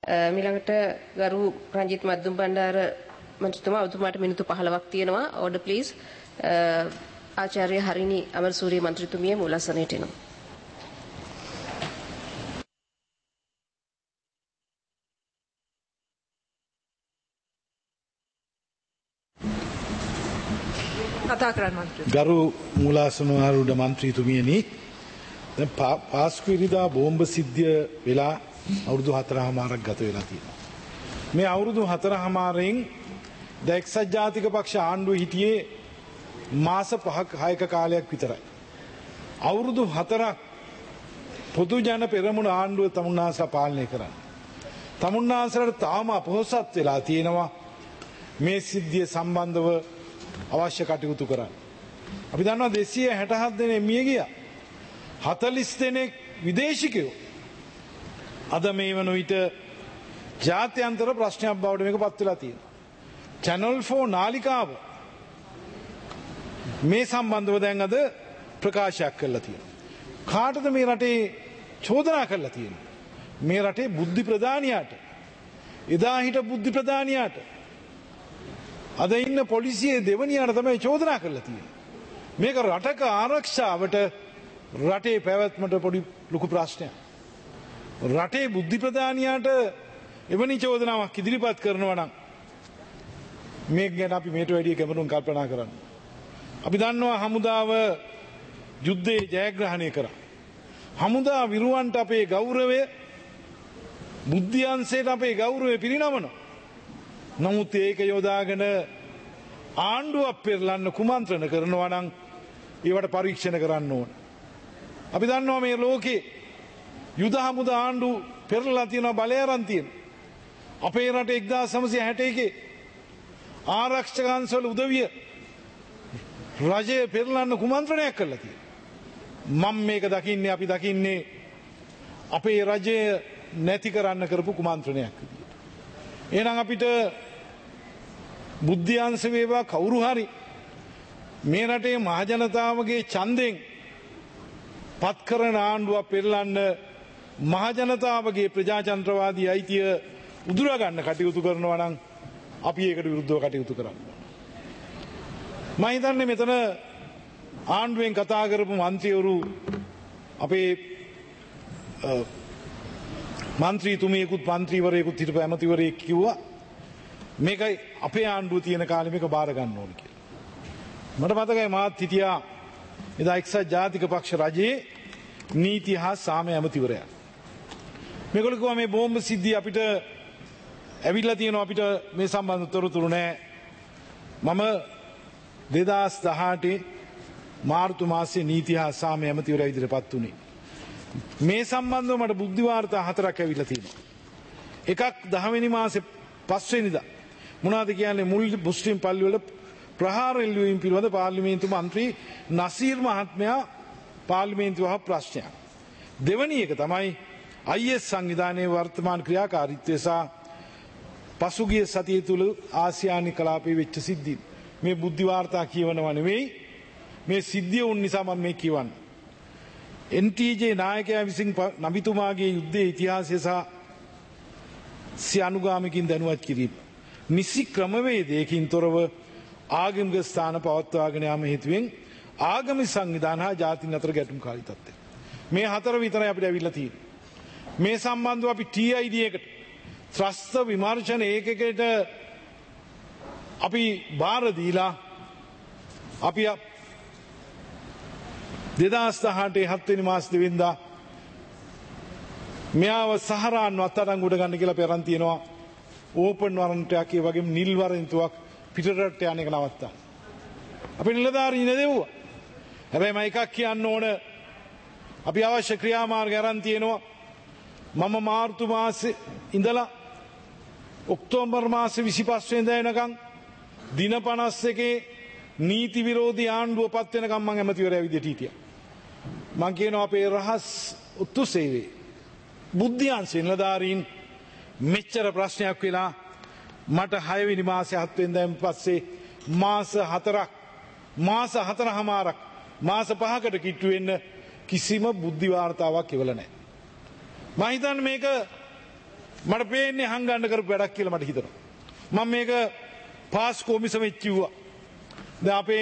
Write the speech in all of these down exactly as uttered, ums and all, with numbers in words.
ඊළඟට ගරු රංජිත් මද්දුම් බණ්ඩාර මන්ත්‍රීතුමා ඔබතුමාට මිනිත්තු පහළොවක් තියෙනවා. Order please. ආචාර්ය හරිනි අමරසූරිය මන්ත්‍රීතුමිය මූලාසනයට එනවා. කතා කරන්න මන්ත්‍රී. ගරු මූලාසනාරූඪ මන්ත්‍රීතුමියනි, දැන් පාස්කු ඉරිදා බෝම්බ සිද්ධිය වෙලා අවුරුදු හතරමාරක් ගත වෙලා තියෙනවා. මේ අවුරුදු හතරමාරෙන් ද එක්සත් ජාතික පක්ෂ ආණ්ඩුව හිටියේ මාස පහක හයක කාලයක් විතරයි. අවුරුදු හතරක් පොදු ජන පෙරමුණ ආණ්ඩුව තමුන්නාන්සලා පාලනය කරන්නේ. තමුන්නාන්සලට තාම අපොහොසත් වෙලා තියෙනවා මේ සිද්ධිය සම්බන්ධව අවශ්‍ය කටයුතු කරන්න. අපි දන්නවා දෙසිය හැටහත් දෙනෙක් මිය ගියා. හතළිස් දෙනෙක් විදේශිකයෝ. අද මේ වන විට ජාත්‍යන්තර ප්‍රශ්නයක් බවට මේක පත් වෙලා තියෙනවා. චැනල් ෆෝර් නාලිකාව මේ සම්බන්ධව දැන් අද ප්‍රකාශයක් කරලා තියෙනවා. කාටද මේ රටේ චෝදනා කරලා තියෙන්නේ? මේ රටේ බුද්ධි ප්‍රධානියාට. එදා හිට බුද්ධි ප්‍රධානියාට. අද ඉන්න පොලිසියේ දෙවනියාට තමයි චෝදනා කරලා තියෙන්නේ. මේක රටක ආරක්ෂාවට රටේ පැවැත්මට පොඩි ලොකු ප්‍රශ්නයක්. රටේ බුද්ධි ප්‍රධානියාට එවැනි චෝදනාවක් ඉදිරිපත් කරනවා නම් මේක ගැන අපි මේට වැඩිය ගැඹුරින් කල්පනා කරන්න. අපි දන්නවා හමුදාව යුද්ධයේ ජයග්‍රහණය කරා. හමුදා විරුවන්ට අපේ ගෞරවය, බුද්ධ්‍යංශයට අපේ ගෞරවය පිරිනමනවා. නමුත් ඒක යොදාගෙන ආණ්ඩුවක් පෙරලන්න කුමන්ත්‍රණ කරනවා නම් ඒවට පරීක්ෂණ කරන්න ඕන. අපි දන්නවා මේ ලෝකේ යුද හමුදා ආණ්ඩු පෙරලලා තියෙනවා, බලය අරන් තියෙනවා. අපේ රට එක්දාස් නවසිය හැට එකේ ආරක්ෂක අංශවල උදවිය රජය පෙරලන්න කුමන්ත්‍රණයක් කළා තියෙනවා. මම මේක දකින්නේ අපි දකින්නේ අපේ රජය නැති කරන්න කරපු කුමන්ත්‍රණයක් විදියට. එහෙනම් අපිට බුද්ධ්‍යංශ වේවා කවුරු හරි මේ රටේ මහජනතාවගේ ඡන්දෙන් පත් කරන ආණ්ඩුවක් පෙරලන්න මහජනතාවගේ ප්‍රජාතන්ත්‍රවාදී අයිතිය උදුරා ගන්න කටයුතු කරනවා නම් අපි ඒකට විරුද්ධව කටයුතු කරන්න. මම හිතන්නේ මෙතන ආණ්ඩුවෙන් කතා කරපු മന്ത്രിවරු අපේ මන්ත්‍රීතුමියෙකුත් මන්ත්‍රීවරයෙකුත් හිටපු ඇමතිවරයෙක් කිව්වා මේකයි අපේ ආණ්ඩුව තියෙන කාලෙ මේක බාර ගන්න ඕන කියලා. මට මතකයි මාත් හිටියා එදා එක්සත් ජාතික පක්ෂ රජයේ නීති හා සාමය ඇමතිවරයා. මේගොල්ලෝ කිව්වා මේ බෝම්බ සිද්ධිය අපිට ඇවිල්ලා තියෙනවා, අපිට මේ සම්බන්ධ තොරතුරු නැහැ. මම දෙදාස් දහඅටේ මාර්තු මාසයේ නීති හා සාමය ඇමතිවරයා ඉදිරියපත් වුණේ. මේ සම්බන්ධව මට බුද්ධි වාර්තා හතරක් ඇවිල්ලා තියෙනවා. එකක් දහවෙනි මාසේ පස්වෙනිදා මොනවද කියන්නේ මුල් මුස්ලිම් පල්ලිවල ප්‍රහාර එල්ලවීම පිළිබඳ පාර්ලිමේන්තු මන්ත්‍රී නසීර් මහත්මයා පාර්ලිමේන්තුව අහ ප්‍රශ්නයක්. දෙවැනි එක තමයි අයි එස් සංවිධානයේ වර්තමාන ක්‍රියාකාරීත්වය සහ පසුගිය සතිය තුළ ආසියානු කලාපයේ වෙච්ච සිද්ධි. මේ බුද්ධි වාර්තා කියවනව නෙවෙයි, මේ සිද්ධිය වුන් නිසා මම මේ කියවන්නේ. එන් ටී ජේ නායකයා විසින් නබිතුමාගේ යුද්ධයේ ඉතිහාසය සහ සිය අනුගාමිකින් දැනුවත් කිරීම. නිසි ක්‍රමවේදයකින් තොරව ආගමික ස්ථාන පවත්වාගෙන යාම හේතුවෙන් ආගමික සංවිධාන හා ජාතීන් අතර ගැටුම්කාරී තත්ත්වය. මේ හතර විතරයි අපිට ඇවිල්ලා තියෙන්නේ. මේ සම්බන්ධව අපි ටී අයි ඩී එකට ත්‍රස්ත විමර්ශන ඒකකයට අපි බාර දීලා අපි දෙදාස් දහඅටේ හත්වෙනි මාස දෙවෙනිදා මෙයාව සහරාන් අත්අඩංගුවට ගන්න කියලා අපි අරන් තියෙනවා. ඕපන් වරන්ට් එකක් ඒ වගේම නිල් වරන්තුවක් පිටරට යන එක නවත්තා. අපි නිලධාරීන් නෙදෙව්වා. හැබැයි මම එකක් කියන්න ඕන, අපි අවශ්‍ය ක්‍රියාමාර්ග අරන් තියෙනවා. මම මාර්තු මාසේ ඉඳලා ඔක්තෝබර් මාසේ විසිපස් වෙනිදා එනකන් දින පනස් එකේ නීති විරෝධී ආණ්ඩුව පත් වෙනකම් මම ඇමතිවරයා විදියට හිටියා. මම කියනවා අපේ රහස් උතු සේවයේ බුද්ධ්‍යංශ නිලධාරීන් මෙච්චර ප්‍රශ්නයක් වෙලා මට හයවෙනි මාසේ හත් වෙනිදාන් පස්සේ මාස හතරක් මාස හතරමාරක් මාස පහකට කිට්ටු වෙන්න කිසිම බුද්ධි වාර්තාවක් එවලා නැහැ. මම හිතන්නේ මේක මට පේන්නේ හංගන්න කරපු වැඩක් කියලා මට හිතෙනවා. මම මේක පාස් කොමිසමෙත් කිව්වා. දැන් අපේ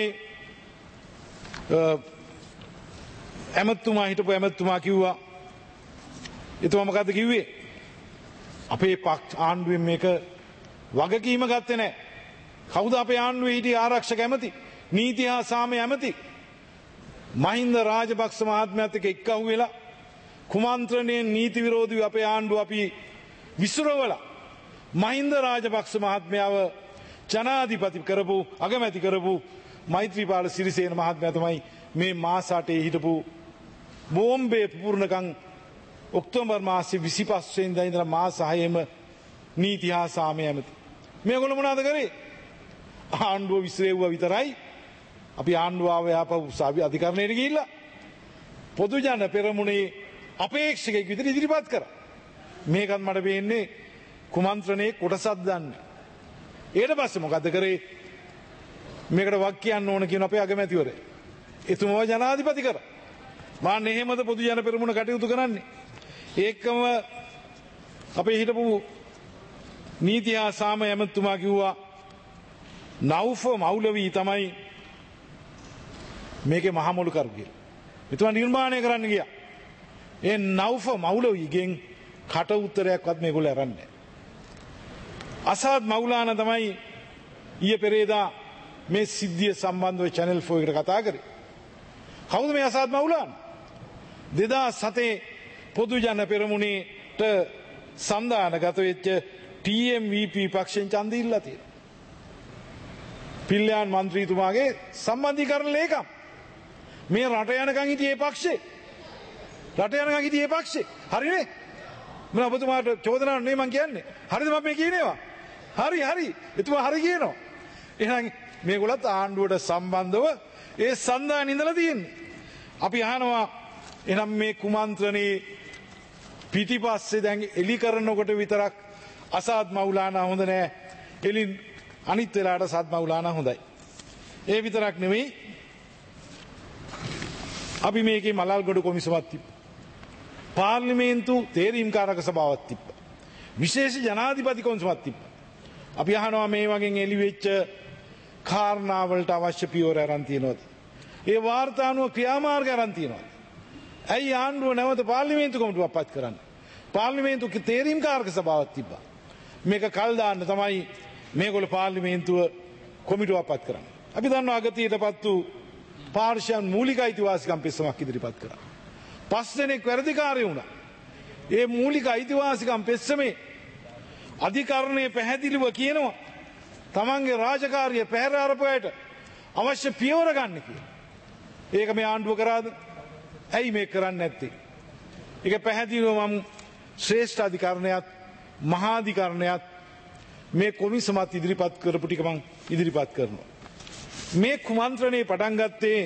ඇමතුමා හිටපු ඇමතුමා කිව්වා එතුමා මොකද්ද කිව්වේ? අපේ පක්ෂ ආණ්ඩුවෙන් මේක වගකීම ගත්තේ නැහැ. කවුද අපේ ආණ්ඩුවේ හිටිය ආරක්ෂක ඇමති? නීති හා සාමය ඇමති? මහින්ද රාජපක්ෂ මහත්මයාත් එක්ක එක්කහුව වෙලා කුමන්ත්‍රණයෙන් නීති විරෝධී අපේ ආණ්ඩුව අපි විසිරවලා මහින්ද රාජපක්ෂ මහත්මයාව ජනාධිපති කරපු අගමැති කරපු මෛත්‍රීපාල සිරිසේන මහත්මයා තමයි මේ මාස අටේ හිටපු බෝම්බේ පුපුරනකම් ඔක්තෝබර් මාසේ විසිපහ වෙනිදා ඉඳලා මාස හයේම නීති හා සාමය ඇමති. මේගොල්ලෝ මොනවද කරේ? ආණ්ඩුව විසිරෙව්වා විතරයි. අපි ආණ්ඩුව ආව යාපහු අධිකරණයට ගිහිල්ලා පොදු ජන පෙරමුණේ අපේක්ෂකයෙක් විදිහට ඉදිරිපත් කරා. මේකත් මට පේන්නේ කුමන්ත්‍රණයේ කොටසක් දන්නේ. ඊට පස්සේ මොකද කරේ? මේකට වක් කියන්න ඕන කියන අපේ අගමැතිවරයා. එතුමව ජනාධිපති කරා. මාන්න එහෙමද පොදු ජන පෙරමුණ කටයුතු කරන්නේ. ඒකම අපේ හිටපු නීති හා සාමය ඇමතුමා කිව්වා නෞෆ මෞලවි තමයි මේකේ මහමොළු කරු කියලා. එතුමා නිර්මාණය කරන්න ගියා. ඒ නෞෆ මෞලවිගෙන් කට උත්තරයක්වත් මේගොල්ලෝ අරන්නේ නැහැ. අසාද් මෞලානා තමයි ඊයේ පෙරේදා මේ සිද්ධිය සම්බන්ධව channel four එකට කතා කරේ. කවුද මේ අසාද් මෞලානා? දෙදාස් හතේ පොදු ජන පෙරමුණේට සම්දානගත වෙච්ච ටී එම් වී පී පක්ෂයෙන් ඡන්දය ඉල්ලලා තියෙනවා. පිල්ලයන් මන්ත්‍රීතුමාගේ සම්බන්ධීකරණ ලේකම්. මේ රට යනකම් හිටියේ පක්ෂේ. රට යනකම් හිටියේ පක්ෂේ. හරිනේ? මම ඔබතුමාට චෝදනාවක් නෙමෙයි මම කියන්නේ. හරිද මම මේ කියනේවා? හරි හරි. එතුමා හරි කියනවා. එහෙනම් මේගොල්ලත් ආණ්ඩුවට සම්බන්ධව ඒ සන්දාන ඉඳලා තියෙන්නේ. අපි අහනවා එහෙනම් මේ කුමන්ත්‍රණේ පිටිපස්සේ දැන් එලි කරනකොට විතරක් අසාද් මෞලානා හොඳ නෑ. එලි අනිත් වෙලාවට සාද් මෞලානා හොඳයි. ඒ විතරක් නෙමෙයි අපි මේකේ මලල්ගොඩ කොමිසමක් තිබ්බා. පාර්ලිමේන්තු තේරීම්කාරක සභාවක් තිබ්බා. විශේෂ ජනාධිපති කොමිසමක් තිබ්බා. අපි අහනවා මේ වගේ එලි වෙච්ච කාරණාවලට අවශ්‍ය පියවර අරන් තියනවද? ඒ වාර්තානුව ක්‍රියාමාර්ග අරන් තියනවද? ඇයි ආණ්ඩුව නැවත පාර්ලිමේන්තු කොමිටුවක් පත් කරන්නේ? පාර්ලිමේන්තු තේරීම්කාරක සභාවක් තිබ්බා. මේක කල් දාන්න තමයි මේගොල්ලෝ පාර්ලිමේන්තුව කොමිටුවක් පත් කරන්නේ. අපි දන්නවා අගතියටපත් වූ පාර්ශ්වයන් මූලික අයිතිවාසිකම් පෙස්සමක් ඉදිරිපත් කරා. පස් දෙනෙක් වැඩිකාරයෝ වුණා. ඒ මූලික අයිතිවාසිකම් පෙස්සමේ අධිකරණයේ පැහැදිලිව කියනවා තමන්ගේ රාජකාරිය පැහැර අරපුවාට අවශ්‍ය පියවර ගන්න කියලා. ඒක මේ ආණ්ඩුව කරාද? ඇයි මේක කරන්නේ නැත්තේ? ඒක පැහැදිලිව මම ශ්‍රේෂ්ඨ අධිකරණයත් මහා අධිකරණයත් මේ කොමිසමත් ඉදිරිපත් කරපු ටික මම ඉදිරිපත් කරනවා. මේ කුමන්ත්‍රණේ පටන් ගත්තේ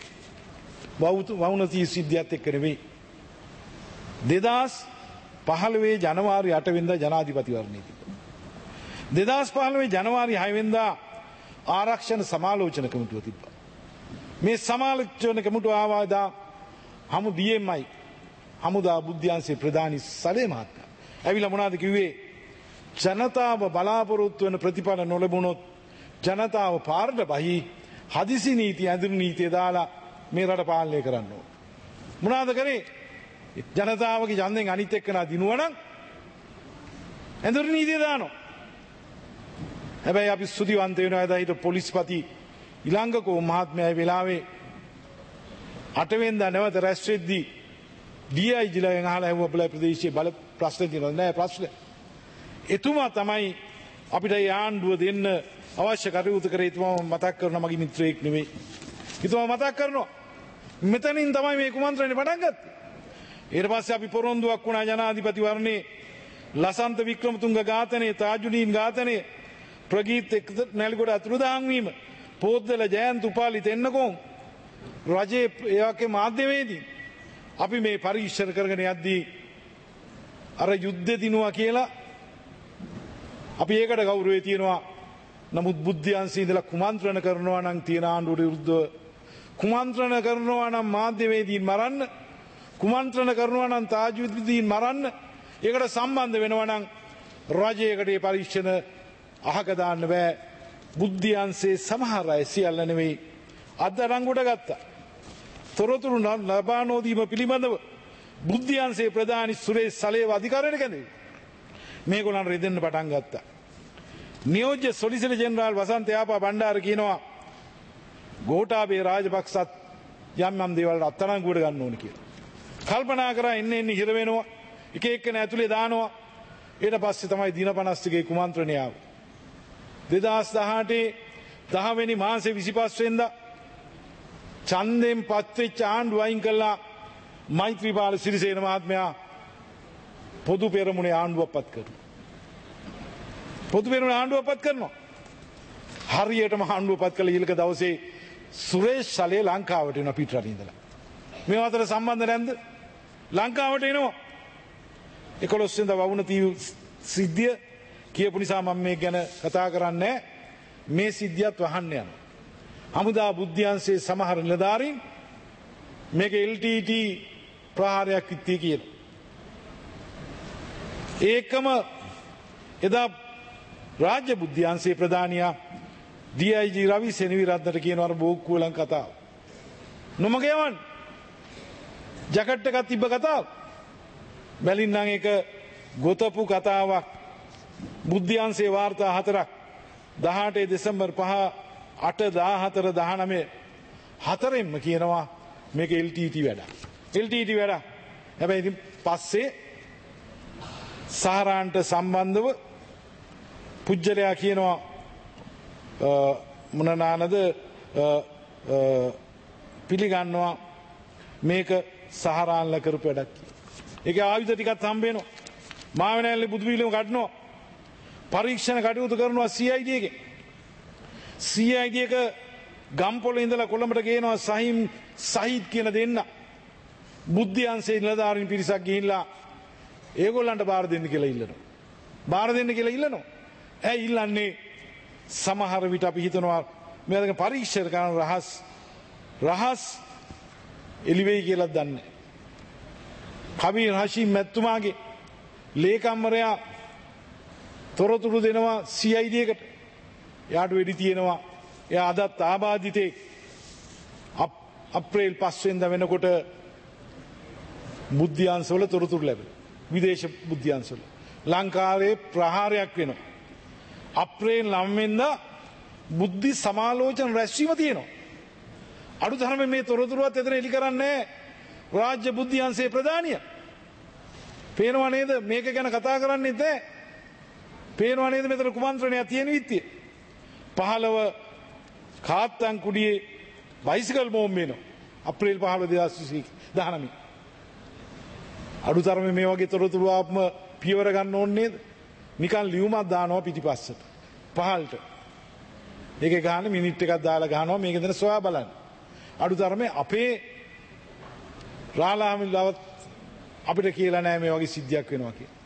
වවුනතී සිද්ධියත් එක්ක නෙවෙයි. දෙදාස් පහළොවේ ජනවාරි අට වෙනිදා ජනාධිපතිවරණය තිබුණා. දෙදාස් පහළොවේ ජනවාරි හය වෙනිදා ආරක්ෂණ සමාලෝචන කමිටුව තිබ්බා. මේ සමාලෝචන කමිටුව ආවදා හමු ඩී එම් අයි හමුදා බුද්ධ්‍යංශයේ ප්‍රධානී සලේ මහත්මයා ඇවිල්ලා මොනවද කිව්වේ? ජනතාව බලාපොරොත්තු වෙන ප්‍රතිඵල නොලැබුණොත් ජනතාව පාරට බහි හදිසි නීති ඇඳුරු නීතිය දාලා මේ රට පාලනය කරන්න ඕන. මොනවද කරේ? ජනතාවගේ ඡන්දෙන් අනිත් එක්කනා දිනුවනම් ඇඳුරු නීතිය දානවා. හැබැයි අපි ස්තුතිවන්ත වෙනවා එදා හිට පොලිස්පති ඉලංගකෝ මහත්මයා ඒ වෙලාවේ අට වෙනිදා නැවත රැස් වෙද්දී ඩී අයි ජිලාගෙන් අහලා ඇහුවා බල ප්‍රදේශයේ බල ප්‍රශ්න තියෙනවද? නෑ ප්‍රශ්න. එතුමා තමයි අපිට ඒ ආණ්ඩුව දෙන්න අවශ්‍ය කටයුතු කරේ. එතුමා මතක් කරන මගේ මිත්‍රයෙක් නෙවෙයි. එතුමා මතක් කරනවා මෙතනින් තමයි මේ කුමන්ත්‍රණය පටන් ගත්තේ. ඊට පස්සේ අපි පොරොන්දුවක් වුණා ජනාධිපතිවරණේ ලසන්ත වික්‍රමතුංග ඝාතනය, තාජුදීන් ඝාතනය, ප්‍රගීත් නැලිගොඩ අතුරුදහන් වීම, පොද්දල ජයන්ත උපාලි තෙන්නකෝන් රජයේ ඒවගේ මාධ්‍යවේදී අපි මේ පරීක්ෂණ කරගෙන යද්දී අර යුද්ධ දිනුවා කියලා අපි ඒකට ගෞරවය තියනවා. නමුත් බුද්ධ්‍යංශයේ ඉඳලා කුමන්ත්‍රණ කරනවා නම් තියෙන ආණ්ඩුවට විරුද්ධව කුමන්ත්‍රණ කරනවා නම් මාධ්‍යවේදීන් මරන්න, කුමන්ත්‍රණ කරනවා නම් තාජුදීන් මරන්න, ඒකට සම්බන්ධ වෙනවා නම් රජයකට පරීක්ෂණ අහක දාන්න බෑ. බුද්ධ්‍යංශයේ සමහර අය සියල්ල නෙවෙයි අත්අඩංගුවට ගත්තා. තොරතුරු ලබා නොදීම පිළිබඳව බුද්ධ්‍යංශයේ ප්‍රධානි සුරේෂ් සලේව අධිකාරියට කැඳවුවා. මේගොල්ලන් රෙදෙන්න පටන් ගත්තා. නියෝජ්‍ය සොලිසිටර් ජෙනරාල් වසන්ත යාපා බණ්ඩාර කියනවා ගෝඨාභය රාජපක්ෂත් යම් යම් දේවල් අත්අඩංගුවට ගන්න ඕන කියලා. කල්පනා කරා එන්න එන්න හිර වෙනවා. එක එක්කෙනා ඇතුලේ දානවා. ඊට පස්සේ තමයි දිනපනස්තිගේ කුමන්ත්‍රණය ආවේ. දෙදහස් දහඅටේ දහ වෙනි මාසේ විසිපස් වෙනිදා ඡන්දයෙන් පත්වෙච්ච ආණ්ඩුව අයින් කළා මෛත්‍රීපාල සිරිසේන මහත්මයා පොදු පෙරමුණේ ආණ්ඩුවක් පත් කරනවා. පොදු පෙරමුණේ ආණ්ඩුවක් පත් කරනවා. හරියටම ආණ්ඩුව පත් කළ ඊළඟ දවසේ සුරේෂ් සලේ ලංකාවට එනවා පිටරටින් ඉඳලා. මේ අතර සම්බන්ධ නැද්ද? ලංකාවට එනවා. එකොළොස් වෙනිදා වවුනතීව සිද්ධිය කියපු නිසා මම මේ ගැන කතා කරන්නේ මේ සිද්ධියත් වහන්න යනවා. හමුදා බුද්ධ්‍යංශයේ සමහර නිලධාරීන් මේක එල් ටී ටී ප්‍රහාරයක් විත්තිය කියන. ඒකම එදා රාජ්‍ය බුද්ධ්‍යංශයේ ප්‍රධානියා ඩී අයි ජී රවි සෙනවිරත්නට කියනවා අර බෝක්කුවලන් කතාව. නොමග යවන්න. ජැකට් එකක් තිබ්බ කතාව. බැලින්නම් ඒක ගොතපු කතාවක්. බුද්ධ්‍යංශයේ වාර්තා හතරක් දහඅටේ දෙසැම්බර් පහ අට දාහතර දහනවය හතරෙන්ම කියනවා මේක එල් ටී ටී වැඩ. එල් ටී ටී වැඩ. හැබැයි ඉතින් පස්සේ සහරාන්ට සම්බන්ධව පුජ්‍යලයා කියනවා මොනනානද පිළිගන්නවා මේක සහරාන්ල කරපු වැඩක් කියලා. ඒක ආයුධ ටිකක් හම්බ වෙනවා. මාවනෑල්ලේ බුදු පිළිම කඩනවා. පරීක්ෂණ කටයුතු කරනවා සී අයි ඩී එකේ. සී අයි ඩී එක ගම්පොළ ඉඳලා කොළඹට ගේනවා සහිම් සහිත් කියන දෙන්න. බුද්ධ්‍යංශයේ නිලධාරීන් පිරිසක් ගිහිල්ලා ඒගොල්ලන්ට බාර දෙන්න කියලා ඉල්ලනවා. බාර දෙන්න කියලා ඉල්ලනවා. ඇයි ඉල්ලන්නේ? සමහර විට අපි හිතනවා මේක පරීක්ෂණ කරන රහස් රහස් එළිවෙයි කියලා දන්නේ. කබීර් හෂීම් මැතිතුමාගේ ලේකම්වරයා තොරතුරු දෙනවා සී අයි ඩී එකට. එයාට වෙඩි තියෙනවා. එයා අදත් ආබාධිතේ අප්‍රේල් පහ වෙනිදා වෙනකොට බුද්ධ්‍යංශවල තොරතුරු ලැබෙනවා. විදේශ බුද්ධ්‍යංශවල ලංකාවේ ප්‍රහාරයක් වෙනවා. අප්‍රේල් නවය වෙනිදා බුද්ධි සමාලෝචන රැස්වීම තියෙනවා. අඩුතරමේ මේ තොරතුරුවත් එතන එලි කරන්නේ රාජ්‍ය බුද්ධ්‍යංශයේ ප්‍රධානිය. පේනවා නේද? මේක ගැන කතා කරන්නේ නැහැ. පේනවා නේද මෙතන කුමන්ත්‍රණයක් තියෙන විත්තිය. පහළව කාත්තන් කුඩියේ බයිසිකල් බෝම්බ වෙනවා. අප්‍රේල් පහළොව දෙදහස් දහනවය. අඩුතරමේ මේ වගේ තොරතුරු ආපම පියවර ගන්න ඕනේ නේද? නිකන් ලියුමක් දානවා පිටිපස්සට. පහළට. ඒකේ ගහන මිනිත් එකක් දාලා ගහනවා මේක දෙන සොයා බලන්න. අඩුතරමේ අපේ රාලාමිලවත් අපිට කියලා නැහැ මේ වගේ සිද්ධියක් වෙනවා කියලා.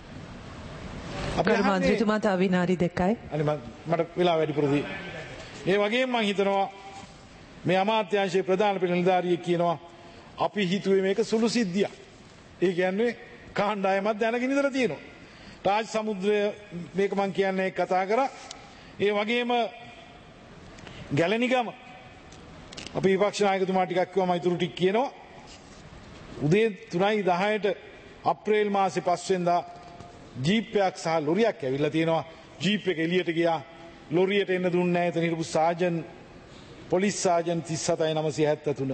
අපේ මන්ත්‍රීතුමා තව විනාඩි දෙකයි. අනේ මට වෙලා වැඩිපුරදී. ඒ වගේම මම හිතනවා මේ අමාත්‍යාංශයේ ප්‍රධාන නිලධාරියෙක් කියනවා අපි හිතුවේ මේක සුළු සිද්ධියක්. ඒ කියන්නේ කාණ්ඩායමක් දැනගෙන ඉඳලා තියෙනවා. රාජ් සමුද්‍රය මේක මම කියන්නේ කතා කරා. ඒ වගේම ගැලණිගම අපි විපක්ෂ නායකතුමා ටිකක් කිව්වම ඉතුරු ටික කියනවා. උදේ තුනයි දහයට අප්‍රේල් මාසේ පහ වෙනිදා ජීප් එකක් සහ ලොරියක් ඇවිල්ලා තියෙනවා. ජීප් එක එළියට ගියා. ලොරියට එන්න දුන්නේ නැහැ. එතන හිටපු සාජන් පොලිස් සාජන් තිස් හතයි නවසිය හැත්තෑ තුන.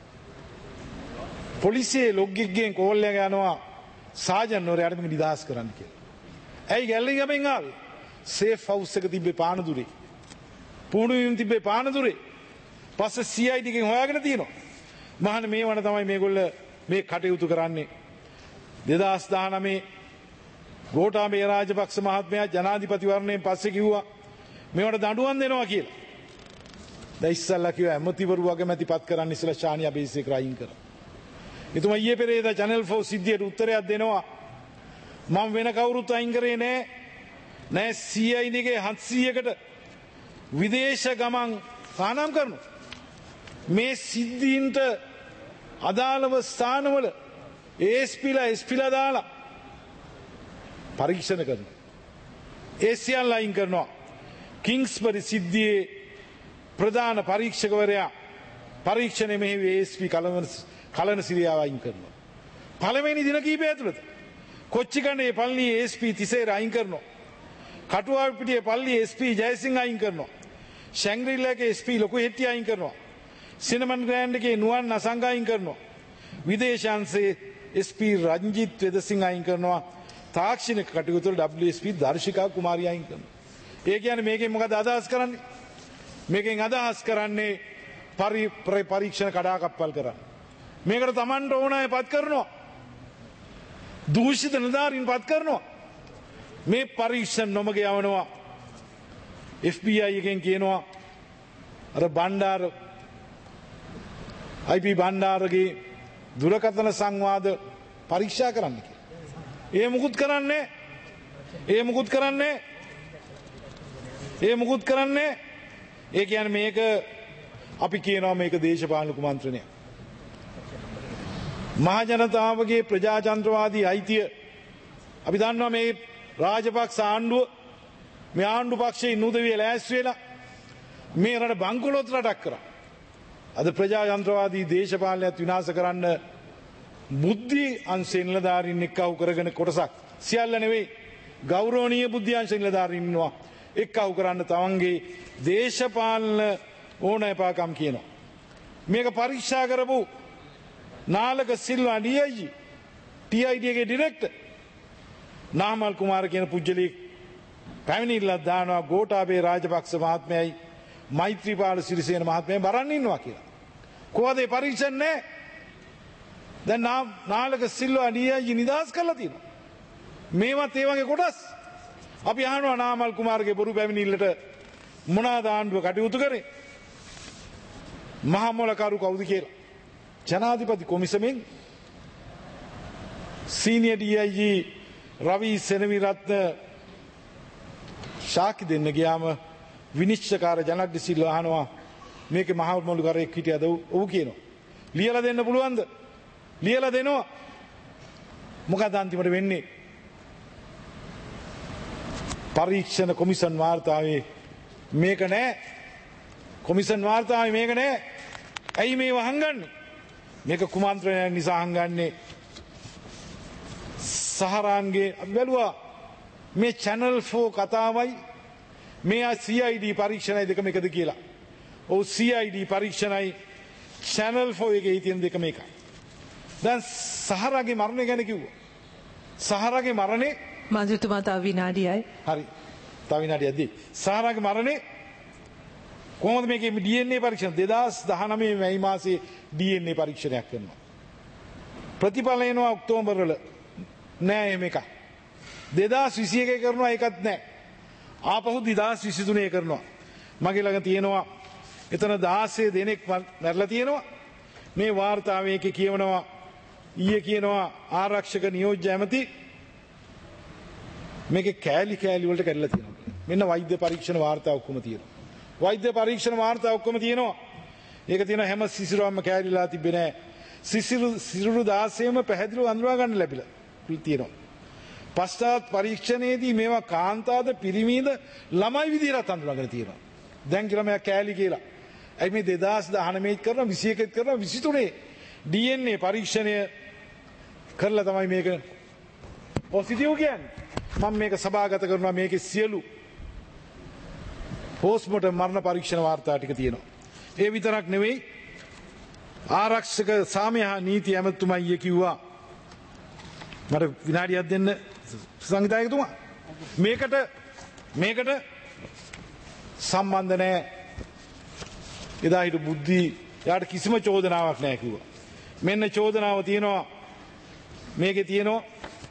පොලිසියේ ලොග් එකකින් කෝල් එක යනවා සාජන් නෝරයාට මේක නිදහස් කරන්න කියලා. ඇයි ගැලණිගමෙන් ආවේ? සේෆ් හවුස් එක තිබ්බේ පානදුරේ. පුණුවින් තිබ්බේ පානදුරේ. පස්සේ සී අයි ඩී එකෙන් හොයාගෙන තියෙනවා. මහාන මේ වණ තමයි මේගොල්ල මේ කටයුතු කරන්නේ. දෙදහස් දහනවය ගෝඨාභය රාජපක්ෂ මහත්මයා ජනාධිපතිවරණයෙන් පස්සේ කිව්වා මේවට දඬුවම් දෙනවා කියලා. දැන් ඉස්සල්ලා කිව්වා ඇමතිවරු අගමැතිපත් කරන්න ඉස්සලා ශානි අබේසේකර අයින් කරා. එතුමා ඊයේ පෙරේදා චැනල් ෆෝර් සිද්ධියට උත්තරයක් දෙනවා. මම වෙන කවුරුත් අයින් කරේ නෑ. නෑ සී අයි ඩී එකේ හත්සීයකට විදේශ ගමන් සානම් කරනවා. මේ සිද්ධීන්ට අදාළව ස්ථානවල ඒස්පිලා එස්පිලා දාලා පරීක්ෂණ කරනවා. ඒ සියල්ල අයින් කරනවා. කිංස්බරි සිද්ධියේ ප්‍රධාන පරීක්ෂකවරයා පරීක්ෂණය මෙහි ඒ එස් පී කලන සිරියාව අයින් කරනවා. පළවෙනි දින කීපය ඇතුළත කොච්චිකණ්ඩේ පල්ලියේ එස් පී තිසේර අයින් කරනවා. කටුවාවිපිටියේ පල්ලියේ එස් පී ජයසිංහ අයින් කරනවා. ශැංග්‍රීලාගේ එස් පී ලොකු හෙට්ටිය අයින් කරනවා. සිනමන් ග්‍රෑන්ඩ් එකේ නුවන් අසංග අයින් කරනවා. විදේශාංශයේ එස් පී රංජිත් වෙදසිංහ අයින් කරනවා. තාක්ෂණික කටයුතු වල ඩබ්ලිව් එස් පී දර්ශිකා කුමාරිය අයින් කරනවා. ඒ කියන්නේ මේකෙන් මොකද අදහස් කරන්නේ? මේකෙන් අදහස් කරන්නේ පරීක්ෂණ කඩාකප්පල් කරන්න. මේකට Tamanට ඕන අය පත් කරනවා. දූෂිත නිලධාරීන් පත් කරනවා. මේ පරීක්ෂණ නොමග යවනවා. එෆ් බී අයි එකෙන් කියනවා අර බණ්ඩාර අයි පී බණ්ඩාරගේ දුරකථන සංවාද පරීක්ෂා කරන්න කියලා. ඒ මුකුත් කරන්නේ ඒ මුකුත් කරන්නේ ඒ මුකුත් කරන්නේ ඒ කියන්නේ මේක අපි කියනවා මේක දේශපාලන කුමන්ත්‍රණයක්. මහජනතාවගේ ප්‍රජාතන්ත්‍රවාදී අයිතිය අපි දන්නවා මේ රාජපක්ෂ ආණ්ඩුව මේ ආණ්ඩු පක්ෂයේ නුදවිය ලෑස්ති වෙලා මේ රට බංකොලොත් රටක් කරා. අද ප්‍රජාතන්ත්‍රවාදී දේශපාලනයත් විනාශ කරන්න බුද්ධි අංශේ නිලධාරීන් එක්කව කරගෙන කොටසක් සියල්ල නෙවෙයි ගෞරවනීය බුද්ධි අංශ නිලධාරීන් ඉන්නවා එක්කව කරන්න තමන්ගේ දේශපාලන ඕනෑපාකම් කියනවා. මේක පරීක්ෂා කරපු Nalaka Silva D I G T I D එකේ ඩිරෙක්ටර් නාමල් කුමාර කියන පුජ්‍යලී පැමිණිල්ලක් දානවා ගෝඨාභය රාජපක්ෂ මහත්මයයි මෛත්‍රීපාල සිරිසේන මහත්මයයි බරන්න ඉන්නවා කියලා. කොහොමද මේ පරීක්ෂණ නැහැ? දැන් Nalaka Silva D I G නිදහස් කරලා තියෙනවා. මේවත් ඒ වගේ කොටස්. අපි අහනවා නාමල් කුමාරගේ බොරු පැමිණිල්ලට මොනවාද ආණ්ඩුව කටයුතු කරේ? මහා මොලකරු කවුද කියලා. ජනාධිපති කොමිසමෙන් senior D I G Ravi Seneviratne ශාකි දෙන්න ගියාම විනිශ්චයකාර ජනක් දිසිල්ව අහනවා මේකේ මහා මොලකරෙක් හිටියද? ඔව් කියනවා. ලියලා දෙන්න පුළුවන්ද? ලියලා දෙනවා. මොකද අන්තිමට වෙන්නේ? පරීක්ෂණ කොමිසන් වාර්තාවේ මේක නෑ. කොමිසන් වාර්තාවේ මේක නෑ. ඇයි මේ වහංගන්නේ? මේක කුමන්ත්‍රණයක් නිසා හංගන්නේ. සහරාන්ගේ අපි බැලුවා මේ චැනල් ෆෝ කතාවයි මේ සී අයි ඩී පරීක්ෂණයි දෙකම එකද කියලා. ඔව් සී අයි ඩී පරීක්ෂණයි චැනල් ෆෝ එකේ තියෙන දෙකම එකයි. දැන් සහරාගේ මරණය ගැන කිව්වා. සහරාගේ මරණේ මන්ත්‍රීතුමා තව විනාඩියයි. හරි. තව විනාඩියක් දී. සහරාගේ මරණේ කොහොමද මේකේ ඩී එන් ඒ පරීක්ෂණ දෙදාස් දහනවය මැයි මාසයේ ඩී එන් ඒ පරීක්ෂණයක් කරනවා. ප්‍රතිඵල එනවා ඔක්තෝබර් වල. නෑ එහෙම එකක්. දෙදාස් විසි එකේ කරනවා ඒකත් නෑ. ආපහු දෙදාස් විසි තුනේ කරනවා. මගේ ළඟ තියෙනවා එතන දාසය දෙනෙක් මැරලා තියෙනවා. මේ වාර්තාවේ එකේ කියවනවා ඊයේ කියනවා ආරක්ෂක නියෝජ්‍ය ඇමති මේකේ කෑලි කෑලි වලට කැඩලා තියෙනවා. මෙන්න වෛද්‍ය පරීක්ෂණ වාර්තා ඔක්කොම තියෙනවා. වෛද්‍ය පරීක්ෂණ වාර්තා ඔක්කොම තියෙනවා. ඒක තියෙනවා හැම සිසිරුවක්ම කෑලිලා තිබෙන්නේ නැහැ. සිසිරු සිරුරු දාසයම පැහැදිලිව අඳුරා ගන්න ලැබිලා තියෙනවා. පශ්චාත් පරීක්ෂණයේදී මේවා කාන්තාද පිරිමීද ළමයි විදිහට අඳුරාගෙන තියෙනවා. දැන් කියලා මම කෑලි කියලා. ඇයි මේ දෙදාස් දහනවය කරනවා විසි එකත් කරනවා විසි තුනේ ඩී එන් ඒ පරීක්ෂණය කරලා තමයි මේක පොසිටිව් කියන්නේ. මම මේක සභාගත කරනවා මේකේ සියලු පෝස්ට්මෝටම් මරණ පරීක්ෂණ වාර්තා ටික තියෙනවා. ඒ විතරක් නෙවෙයි ආරක්ෂක සාමය හා නීති ඇමතුමා ඊයේ කිව්වා මට විනාඩියක් දෙන්න සංවිධායකතුමා මේකට මේකට සම්බන්ධ නැහැ. එදා හිටු බුද්ධි යාට කිසිම චෝදනාවක් නැහැ කිව්වා. මෙන්න චෝදනාව තියෙනවා මේකේ තියෙනවා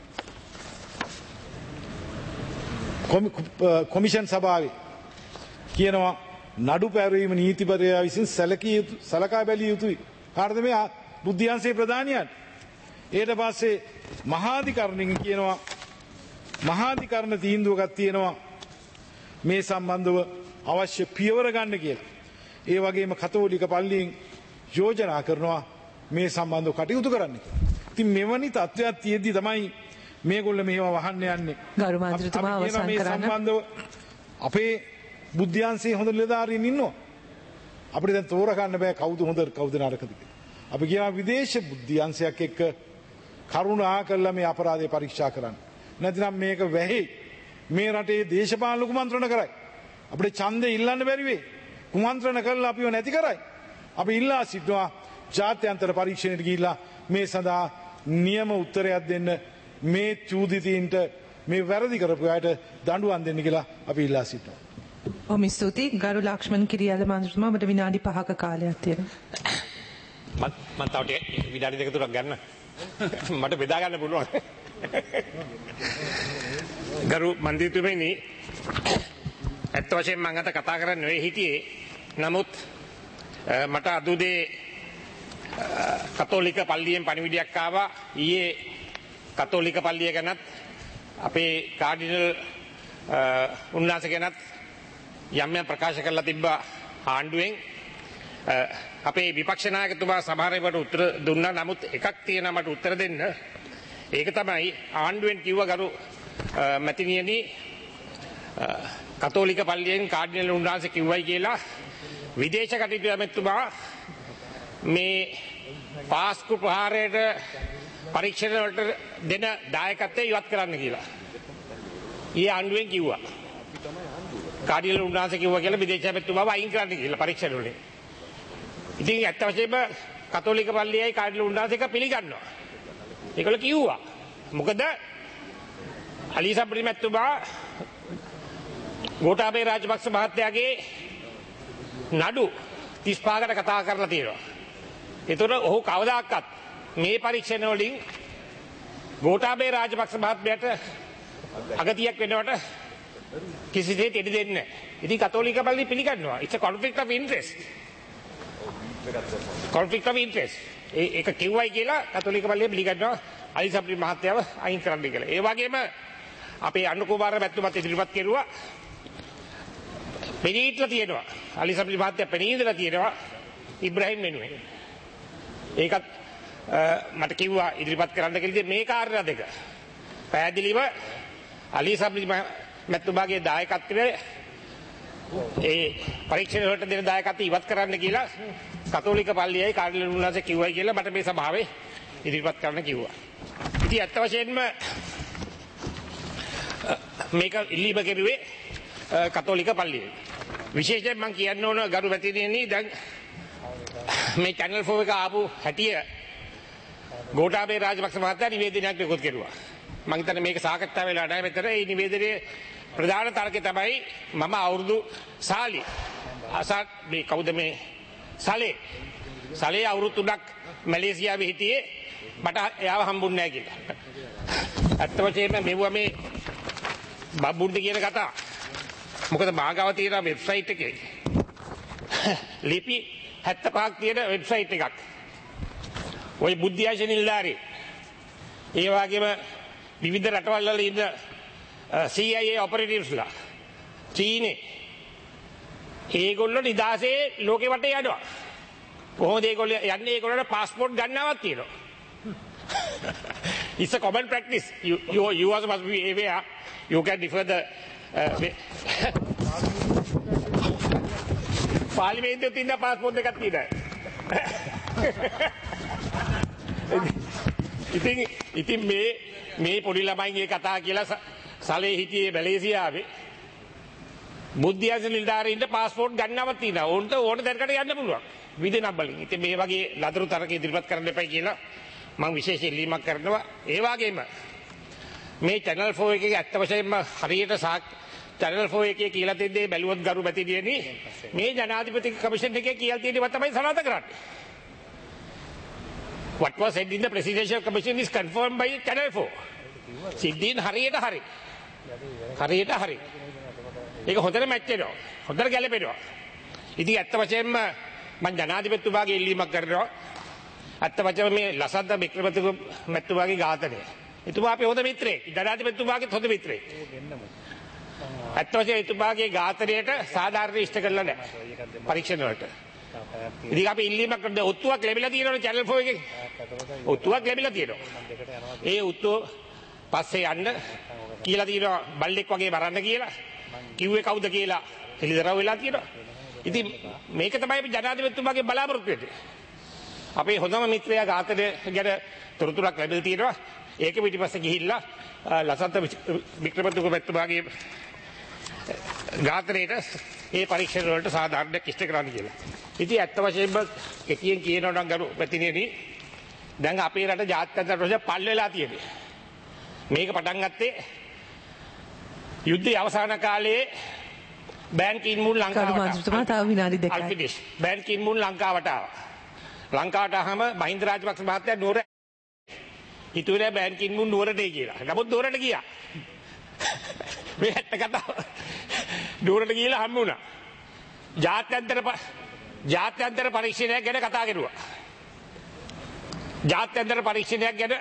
කොමිෂන් සභාවේ කියනවා නඩු පැවරීම නීතිපතිවරයා විසින් සැලකිය යුතු සලකා බැලිය යුතුයි. කාටද මේ බුද්ධි අංශයේ ප්‍රධානියන්? ඊට පස්සේ මහාධිකරණයෙන් කියනවා මහාධිකරණ තීන්දුවකක් තියෙනවා මේ සම්බන්ධව අවශ්‍ය පියවර ගන්න කියලා. ඒ වගේම කතෝලික පල්ලියෙන් යෝජනා කරනවා මේ සම්බන්ධව කටයුතු කරන්න කියලා. ඉතින් මෙවැනි තත්ත්වයක් තියෙද්දි තමයි මේගොල්ලෝ මේවා වහන්න යන්නේ. ගරු මන්ත්‍රීතුමා අපි කියනවා අවසන් මේ කරන්න. සම්බන්ධව අපේ බුද්ධ්‍යංශයේ හොඳ නිලධාරීන් ඉන්නවා. අපිට දැන් තෝරගන්න බෑ කවුද හොඳ කවුද නරකද කියලා. අපි කියනවා විදේශ බුද්ධ්‍යංශයක් එක්ක කරුණා කළා මේ අපරාධය පරීක්ෂා කරන්න. නැතිනම් මේක වැහි මේ රටේ දේශපාලන කුමන්ත්‍රණ කරයි. අපිට ඡන්දේ ඉල්ලන්න බැරි වෙයි. කුමන්ත්‍රණ කරලා අපිව නැති කරයි. අපි ඉල්ලා සිටනවා ජාත්‍යන්තර පරීක්ෂණයට ගිහිල්ලා මේ සඳහා නියම උත්තරයක් දෙන්න මේ චූදිතීන්ට මේ වැරදි කරපු අයට දඬුවම් දෙන්න කියලා අපි ඉල්ලා සිටිනවා. ඔහොම ස්තුතියි. ගරු ලක්ෂ්මන් කිරියාල මන්ත්‍රීතුමා ඔබට විනාඩි පහක කාලයක් තියෙනවා. මම මම තව ටික විනාඩි දෙක තුනක් ගන්න. මට බෙදා ගන්න පුළුවන්. ගරු මන්ත්‍රීතුමනි ඇත්ත වශයෙන්ම මම අත කතා කරන්න නෙවෙයි හිටියේ. නමුත් මට අද උදේ කතෝලික පල්ලියෙන් පණිවිඩයක් ආවා. ඊයේ කතෝලික පල්ලිය ගැනත් අපේ කාඩිනල් උන්වහන්සේ ගැනත් යම් යම් ප්‍රකාශ කරලා තිබ්බා ආණ්ඩුවෙන්. අපේ විපක්ෂ නායකතුමා සමහර ඒවාට උත්තර දුන්නා. නමුත් එකක් තියෙනවා මට උත්තර දෙන්න. ඒක තමයි ආණ්ඩුවෙන් කිව්ව ගරු මැතිණියනි කතෝලික පල්ලියෙන් කාඩිනල් උන්වහන්සේ කිව්වයි කියලා විදේශ කටයුතු ඇමතුමා මේ පාස්කු ප්‍රහාරයට පරීක්ෂණ වලට දෙන දායකත්වය ඉවත් කරන්න කියලා. ඊයේ ආණ්ඩුවෙන් කිව්වා. කාඩිනල් උන්වහන්සේ කිව්වා කියලා විදේශ ඇමතුමාව අයින් කරන්න කියලා පරීක්ෂණ වලින්. ඉතින් ඇත්ත වශයෙන්ම කතෝලික පල්ලියයි කාඩිනල් උන්වහන්සේ එක පිළිගන්නවා. ඒකල කිව්වා. මොකද අලි සබ්රි මැතිතුමා ගෝඨාභය රාජපක්ෂ මහත්තයාගේ නඩු තිස් පහකට කතා කරලා තියෙනවා. ඒතර ඔහු කවදාකවත් මේ පරීක්ෂණ වලින් ගෝඨාභය රාජපක්ෂ මහත්මයාට අගතියක් වෙනවට කිසිසේත් ඉඩ දෙන්නේ නැහැ. ඉතින් කතෝලික පල්ලිය පිළිගන්නවා. It's a conflict of interest. conflict of interest. ඒක කිව්වයි කියලා කතෝලික පල්ලිය පිළිගන්නවා අලි සබ්රි මහත්තයාව අයින් කරන්න කියලා. ඒ වගේම අපේ අනුකුමාර මැතිතුමත් ඉදිරිපත් කෙරුවා. පෙනීట్లా තියෙනවා. අලි සබ්රි මහත්තයා පෙනීදලා තියෙනවා ඉබ්‍රහීම් වෙනුවෙන්. ඒකත් මට කිව්වා ඉදිරිපත් කරන්න කියලා. මේ කාර්ය දෙක පැහැදිලිව අලි සබ්රි මැතිතුමාගේ දායකත්වයේ ඒ පරීක්ෂණ වලට දෙන දායකත්වය ඉවත් කරන්න කියලා කතෝලික පල්ලියයි කාඩිනල් උන්වහන්සේ කිව්වයි කියලා මට මේ සභාවේ ඉදිරිපත් කරන්න කිව්වා. ඉතින් ඇත්ත වශයෙන්ම මේක ඉල්ලීම කෙරුවේ කතෝලික පල්ලියේ. විශේෂයෙන් මම කියන්න ඕන ගරු මැතිණියනි දැන් මේ channel four එක ආපු හැටිය ගෝඨාභය රාජපක්ෂ මහත්තයා නිවේදනයක් නිකුත් කෙරුවා. මම හිතන්නේ මේක සාකච්ඡා වෙලා නැහැ මෙතන. ඒ නිවේදනයේ ප්‍රධාන තර්කය තමයි මම අවුරුදු සාලි අසත් මේ කවුද මේ සලේ සලේ අවුරුදු තුනක් මැලේසියාවේ හිටියේ මට එයාව හම්බුන්නේ නැහැ කියලා. ඇත්ත වශයෙන්ම මෙවුවා මේ බබුන්ඩි කියන කතාව. මොකද මාගාව තියෙන වෙබ්සයිට් එකේ ලිපි හැත්තෑ පහක් තියෙන වෙබ්සයිට් එකක්. ওই බුද්ධිආශ නිලධාරී ඒ වගේම විවිධ රටවල් වල ඉන්න C I A ඔපරේටිව්ස්ලා චීනේ ඒගොල්ලෝ නිදාසේ ලෝකෙ වටේ යනවා. කොහොමද ඒගොල්ලෝ යන්නේ? ඒගොල්ලන්ට પાස්පෝර්ට් ගන්නවක් තියෙනවා. It's a common practice. You you you also must be aware. You can defer the පාර්ලිමේන්තුවේ තියෙන પાස්පෝර්ට් එකක් තියෙනවා. ඉතින් ඉතින් මේ මේ පොඩි ළමයින්ගේ කතා කියලා සලේ හිටියේ මැලේසියාවේ බුද්ධිආශ නිලධාරීන්ට પાස්පෝර්ට් ගන්නවක් තියෙනවා. ඕන්ට ඕන තැනකට යන්න පුළුවන්. විදේ නම්බලින්. ඉතින් මේ වගේ ලදරු තරක ඉදිරිපත් කරන්න එපයි කියලා මම විශේෂ ඉල්ලීමක් කරනවා. ඒ වගේම මේ channel four එකේ ඇත්ත වශයෙන්ම හරියට සාක් channel four එකේ කියලා දෙන්නේ බැලුවොත් ගරු මැතිණියනි මේ ජනාධිපති කමිෂන් එකේ කියලා තියෙනවා තමයි සනාථ කරන්නේ. What was said in the presidential commission is confirmed by channel four. සිද්ධීන් හරියට හරි. හරියට හරි. ඒක හොඳට මැච් වෙනවා. හොඳට ගැලපෙනවා. ඉතින් ඇත්ත වශයෙන්ම මම ජනාධිපතිතුමාගේ ඉල්ලීමක් කරනවා. ඇත්ත වශයෙන්ම මේ ලසද්ද වික්‍රමතුමාගේ ඝාතනය. එතුමා අපේ හොඳ මිත්‍රයෙක්. ජනාධිපතිතුමාගේ හොඳ මිත්‍රයෙක්. ඇත්ත වශයෙන්ම එතුමාගේ ඝාතනයට සාධාරණ ඉෂ්ට කරලා නැහැ. පරීක්ෂණ වලට. ඉතින් අපි ඉල්ලීමක් කරනවා ඔත්තුවක් ලැබිලා තියෙනවනේ channel four එකේ. ඔත්තුවක් ලැබිලා තියෙනවා. ඒ ඔත්තුව පස්සේ යන්න කියලා තියෙනවා බල්ලෙක් වගේ වරන්න කියලා. කිව්වේ කවුද කියලා එළිදරව් වෙලා තියෙනවා. ඉතින් මේක තමයි අපි ජනාධිපතිතුමාගේ බලාපොරොත්තු වෙන්නේ. අපේ හොඳම මිත්‍රයා ඝාතනය ගැන තොරතුරක් ලැබෙලා තියෙනවා. ඒක පිටිපස්සේ ගිහිල්ලා ලසන්ත වික්‍රමතුංග ඝාතනයේට ඒ පරීක්ෂණ වලට සාධාරණයක් ඉෂ්ට කරන්න කියලා. ඉතින් ඇත්ත වශයෙන්ම කෙටියෙන් කියනවා නම් ගරු ප්‍රතිනිධි දැන් අපේ රට ජාත්‍යන්තර ප්‍රශ්න පල් වෙලා තියෙනවා. මේක පටන් ගත්තේ යුද්ධයේ අවසාන කාලයේ බෑන් කින් මුල් ලංකාවට ආවා. බෑන් කින් මුල් ලංකාවට ආවා. ලංකාවට ආවම මහින්ද රාජපක්ෂ මහත්තයා නුවර හිතුවේ බෑන් කින් මුල් නුවරට කියලා. නමුත් නුවරට ගියා. මේ ඇත්ත කතාව. නුවරට ගිහලා හම්බ වුණා. ජාත්‍යන්තර ජාත්‍යන්තර පරීක්ෂණයක් ගැන කතා කරුවා. ජාත්‍යන්තර පරීක්ෂණයක් ගැන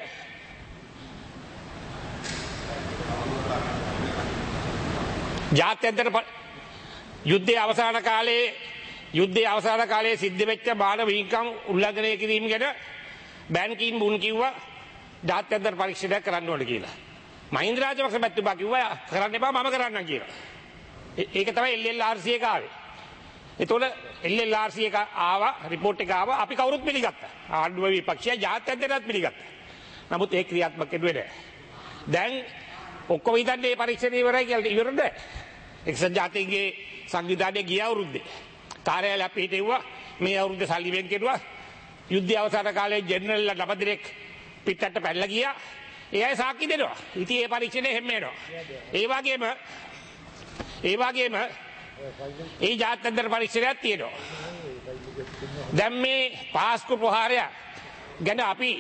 ජාත්‍යන්තර යුද්ධයේ අවසාන කාලයේ යුද්ධයේ අවසාන කාලයේ සිද්ධ වෙච්ච මානව හිමිකම් උල්ලංඝනය කිරීම ගැන බෑන් කින් මුන් කිව්වා ජාත්‍යන්තර පරීක්ෂණයක් කරන්න ඕනේ කියලා. මහින්ද රාජපක්ෂ මැතිතුමා කිව්වා කරන්න එපා මම කරන්නම් කියලා. ඒක තමයි එල් එල් ආර් සී එක ආවේ. ඒතකොට එල් එල් ආර් සී එක ආවා රිපෝට් එක ආවා අපි කවුරුත් පිළිගත්තා. ආණ්ඩුව විපක්ෂය ජාත්‍යන්තරයත් පිළිගත්තා. නමුත් ඒ ක්‍රියාත්මක වෙන්නේ නැහැ. දැන් ඔක්කොම හිතන්නේ මේ පරීක්ෂණ ඉවරයි කියලා ඉවර නැහැ. එක්සත් ජාතීන්ගේ සංවිධානයේ ගිය අවුරුද්දේ කාර්යාලය අපි හිටෙව්වා මේ අවුරුද්දේ සල්ලි වෙන් කෙරුවා. යුද්ධය අවසාන කාලේ ජෙනරල්ලා නම දෙනෙක් පිටට පැනලා ගියා. ඒ අය සාක්ෂි දෙනවා. ඉතින් ඒ පරීක්ෂණය හැම වෙනවා. ඒ වගේම ඒ වගේම ඒ ජාත්‍යන්තර පරීක්ෂණයක් තියෙනවා. දැන් මේ පාස්කු ප්‍රහාරය ගැන අපි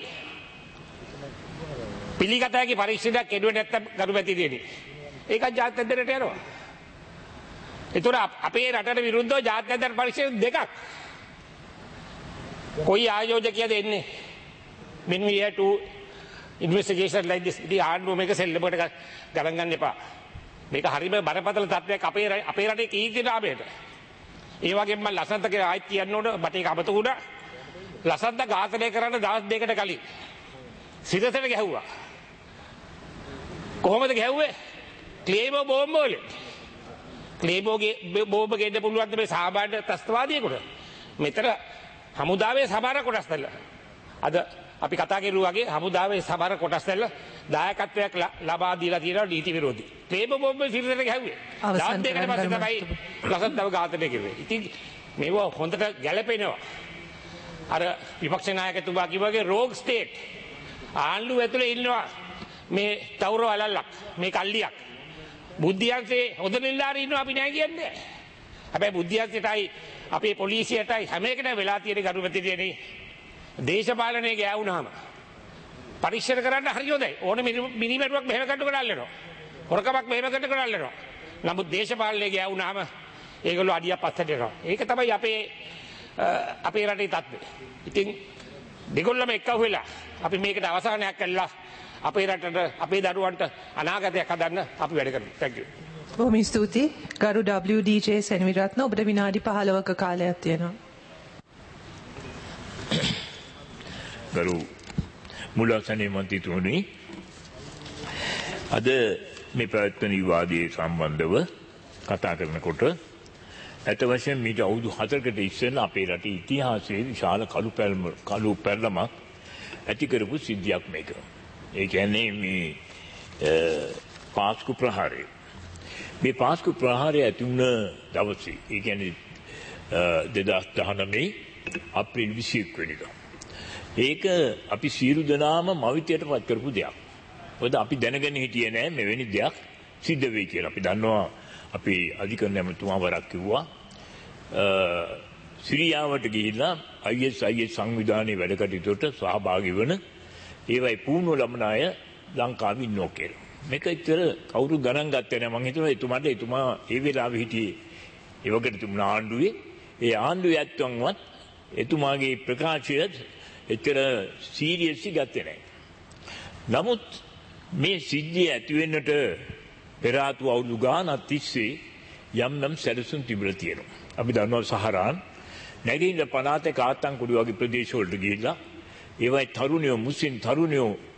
පිළිගත හැකි පරීක්ෂණයක් කෙරුවේ නැත්තම් ගරු මැතිණියනි. ඒක ජාත්‍යන්තරයට යනවා. ඒතර අපේ රටට විරුද්ධව ජාත්‍යන්තර පරීක්ෂණ දෙකක්. කොයි ආයෝජකයද එන්නේ? when we have to investigation like this ඉතින් ආණ්ඩුව මේක සෙල්ලමකට ගණන් ගන්න එපා. මේක හරිම බරපතල තත්ත්වයක් අපේ අපේ රටේ කීර්ති නාමයට. ඒ වගේම මම ලසන්තගේ ආයිත් කියන්න ඕන බට ඒක අමතක වුණා. ලසන්ත ඝාතනය කරන්න දවස් දෙකකට කලින් සිරසට ගැහුවා. කොහොමද ගැහුවේ? ක්ලේමෝ බෝම්බ වලින්. ක්ලේමෝගේ බෝම්බ ගෙන්න පුළුවන් මේ සාමාන්‍ය ත්‍රස්තවාදියෙකුට. මෙතන හමුදාවේ සමහර කොටස් දැල්ලා. අද අපි කතා කරුවා වගේ හමුදාවේ සමහර කොටස් දැල්ලා දායකත්වයක් ලබා දීලා තියෙනවා නීති විරෝධී. ක්ලේමෝ බෝම්බ සිරසට ගැහුවේ. දවස් දෙකකට පස්සේ තමයි ලසන්තව ඝාතනය කෙරුවේ. ඉතින් මේව හොඳට ගැළපෙනවා. අර විපක්ෂ නායකතුමා කිව්වාගේ රෝග් ස්ටේට් ආණ්ඩුව ඇතුලේ ඉන්නවා මේ තවුර වලල්ලක් මේ කල්ලියක් බුද්ධියන්සේ හොඳ නිලධාරී ඉන්නවා අපි නෑ කියන්නේ. හැබැයි බුද්ධියන්සේටයි අපේ පොලිසියටයි හැම එකටම වෙලා තියෙන ගරුමැතිණියනේ දේශපාලනයේ ගෑවුනහම පරීක්ෂණ කරන්න හරි හොඳයි. ඕන මිනිමෙරුවක් මෙහෙම කඩ කරල්ලනවා. හොරකමක් මෙහෙම කඩ කරල්ලනවා. නමුත් දේශපාලනයේ ගෑවුනහම ඒගොල්ලෝ අඩියක් පස්සට යනවා. ඒක තමයි අපේ අපේ රටේ තත්ත්වය. ඉතින් දෙගොල්ලම එක්ක වෙලා අපි මේකට අවසානයක් කළා අපේ රටට අපේ දරුවන්ට අනාගතයක් හදන්න අපි වැඩ කරමු. Thank you. බොහොම ස්තුතියි. ගරු ඩබ්ලිව් ඩී ජේ සෙනවිරත්න ඔබට විනාඩි පහළොවක කාලයක් තියෙනවා. ගරු මුලසනේ මන්ත්‍රීතුමනි අද මේ ප්‍රයත්න විවාදයේ සම්බන්ධව කතා කරනකොට ඇත්ත වශයෙන්ම මීට අවුරුදු හතරකට ඉස්සෙල්ලා අපේ රටේ ඉතිහාසයේ විශාල කළු පැල්ම කළු පැල්ලමක් ඇති කරපු සිද්ධියක් මේක. ඒ කියන්නේ මේ පාස්කු ප්‍රහාරය. මේ පාස්කු ප්‍රහාරය ඇති වුණ දවසේ ඒ කියන්නේ දෙදහස් දහනවය අප්‍රේල් විසිඑක වෙනිදා. ඒක අපි සියලු දෙනාම මවිතයට පත් කරපු දෙයක්. මොකද අපි දැනගෙන හිටියේ නෑ මෙවැනි දෙයක් සිද්ධ වෙයි කියලා. අපි දන්නවා අපි අධිකරණ ඇමතුමා වරක් කිව්වා සිරියාවට ගිහිල්ලා ආයි එස් ආයි එස් සංවිධානයේ වැඩ කටයුතුට සහභාගී වන ඒවයි පුහුණුව ලබන අය ලංකාවේ ඉන්නෝ කියලා. මේක ඉතර කවුරු ගණන් ගත්තේ නැහැ. මම හිතනවා එතුමාට එතුමා ඒ වෙලාවේ හිටියේ ඒ වගේ තිබුණ ආණ්ඩුවේ ඒ ආණ්ඩුවේ ඇත්තන්වත් එතුමාගේ ප්‍රකාශය එතර සීරියස්ලි ගත්තේ නැහැ. නමුත් මේ සිද්ධිය ඇති වෙන්නට පෙර ආතු අවුරුදු ගානක් තිස්සේ යම් යම් සැලසුම් තිබිලා තියෙනවා. අපි දන්නවා සහරාන් නැගින්න පනාතේ කාත්තන් කුඩු වගේ ප්‍රදේශ වලට ගිහිල්ලා ඒවයි තරුණයෝ මුස්ලිම් තරුණයෝ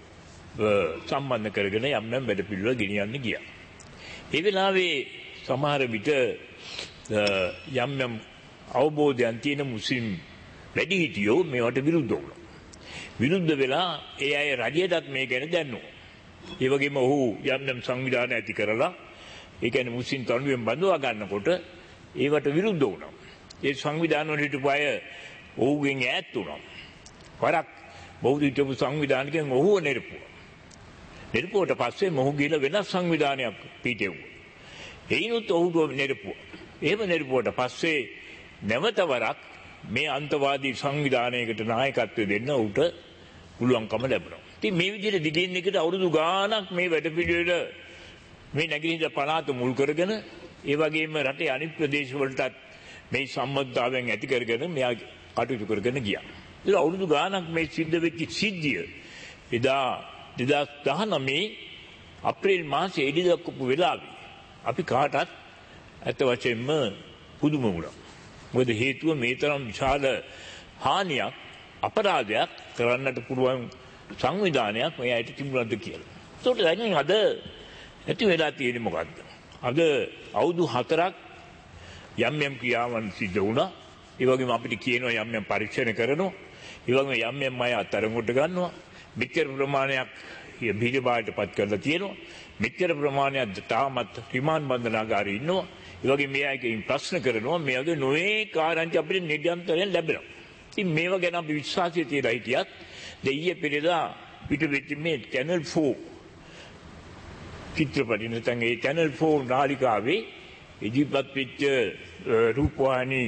සම්බන්ධ කරගෙන යම් යම් වැඩ පිළිවෙල ගෙනියන්න ගියා. ඒ වෙලාවේ සමහර විට යම් යම් අවබෝධයන් තියෙන මුස්ලිම් වැඩිහිටියෝ මේවට විරුද්ධ වුණා. විරුද්ධ වෙලා ඒ අය රජයටත් මේ ගැන දැන්නුවා. ඒ වගේම ඔහු යම් යම් සංවිධාන ඇති කරලා ඒ කියන්නේ මුස්ලිම් තරුණයන් බඳවා ගන්නකොට ඒවට විරුද්ධ වුණා. ඒ සංවිධාන වල හිටපු අය ඔහුගෙන් ඈත් වුණා. වරක් බෞද්ධ හිටපු සංවිධානකයන් ඔහුව නිරපුවා. නිරපුවට පස්සේ මොහු ගිහලා වෙනස් සංවිධානයක් පිටෙව්වා. එයිනුත් ඔහුව නිරපුවා. එහෙම නිරපුවට පස්සේ නැවත වරක් මේ අන්තවාදී සංවිධානයකට නායකත්වය දෙන්න උට පුළුවන්කම ලැබුණා. ඉතින් මේ විදිහට දිගින් දිගට අවුරුදු ගාණක් මේ වැඩපිළිවෙල මේ නැගෙනහිර පළාත මුල් කරගෙන ඒ වගේම රටේ අනිත් ප්‍රදේශ වලටත් මේ සම්බන්ධතාවයන් ඇති කරගෙන මෙයා කටයුතු කරගෙන ගියා. ඒක අවුරුදු ගාණක් මේ සිද්ධ වෙච්ච සිද්ධිය එදා දෙදහස් දහනවය අප්‍රේල් මාසයේ එළි දක්වපු වෙලාවේ අපි කාටත් ඇත්ත වශයෙන්ම පුදුම වුණා. මොකද හේතුව මේ තරම් විශාල හානියක් අපරාධයක් කරන්නට පුළුවන් සංවිධානයක් මේ ඇයිට තිබුණාද කියලා. ඒකට දැන් අද ඇති වෙලා තියෙන්නේ මොකද්ද? අද අවුරුදු හතරක් යම් යම් ක්‍රියාවන් සිද්ධ වුණා. ඒ වගේම අපිට කියනවා යම් යම් පරීක්ෂණ කරනවා. ඒ වගේම යම් යම් අය අත්අඩංගුවට ගන්නවා. මෙච්චර ප්‍රමාණයක් බීජබාටපත් කරලා තියෙනවා. මෙච්චර ප්‍රමාණයක් තාමත් රිමාන්ඩ් බන්ධනාගාරේ ඉන්නවා. ඒ වගේ මේ අයගෙන් ප්‍රශ්න කරනවා. මේ වගේ නොයේ කාරණා අපිට නිරන්තරයෙන් ලැබෙනවා. ඉතින් මේවා ගැන අපි විශ්වාසය තියලා හිටියත් දෙයිය පෙරේදා පිටවෙච්ච මේ channel four චිත්‍රපටි නැත්නම් ඒ channel four නාලිකාවේ ඉදිරිපත් වෙච්ච රූපවාහිනී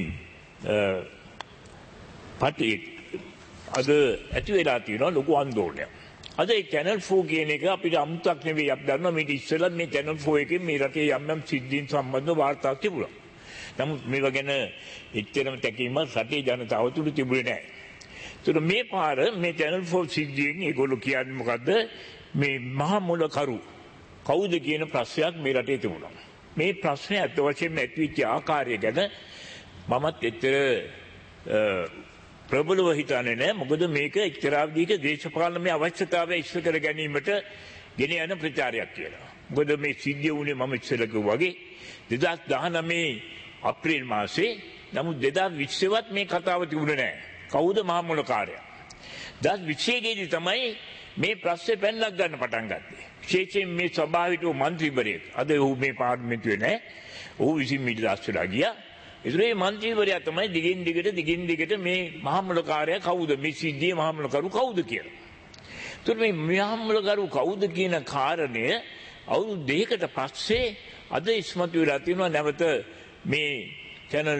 පටි අද ඇති වෙලා තියෙනවා ලොකු ආందోලනයක්. අද ඒ channel four කියන එක අපිට අමුතක් නෙවෙයි. අපි දන්නවා මේ ඉස්සෙල්ලා මේ channel four එකෙන් මේ රටේ යම් යම් සිද්ධීන් සම්බන්ධව වාර්තා තිබුණා. නමුත් මේවා ගැන එච්චරම තැකීමක් රටේ ජනතාව තුළ තිබුණේ නැහැ. ඒතර මේ පාර මේ channel four සිද්ධියෙන් ඒගොල්ලෝ කියන්නේ මොකද්ද? මේ මහා මුලකරු කවුද කියන ප්‍රශ්නයක් මේ රටේ තිබුණා. මේ ප්‍රශ්නේ අත් වශයෙන්ම ඇතිවෙච්ච ආකාරය ගැන මමත් එච්චර ප්‍රබලව හිතන්නේ නැහැ. මොකද මේක එක්තරාවිදිහක දේශපාලනමය අවශ්‍යතාවය ඉෂ්ට කර ගැනීමට ගෙන යන ප්‍රචාරයක් කියලා. මොකද මේ සිද්ධිය වුණේ මම ඉස්සෙල්ලා කිව්වා වගේ දෙදහස් දහනවය අප්‍රේල් මාසේ. නමුත් දෙදහස් විස්සේවත් මේ කතාව තිබුණේ නැහැ. කවුද මහා මුලකාරයා? දෙදහස් විස්සේදී තමයි මේ ප්‍රශ්නේ පැනලක් ගන්න පටන් ගත්තේ. විශේෂයෙන් මේ සභාවට මන්ත්‍රීවරයෙක් අද ඔහු මේ පාර්ලිමේන්තුවේ නැහැ. ඔහු විසින් මිලදාස් වෙලා ගියා. ඒතරේ මන්ත්‍රීවරයා තමයි දිගින් දිගට දිගින් දිගට මේ මහා මුලකාරයා කවුද? මේ සිද්ධියේ මහා මුලකරු කවුද කියලා. ඒතර මේ මහා මුලකරු කවුද කියන කාරණය අවුරුදු දෙකකට පස්සේ අද ඉස්මතු වෙලා තියෙනවා නැවත මේ channel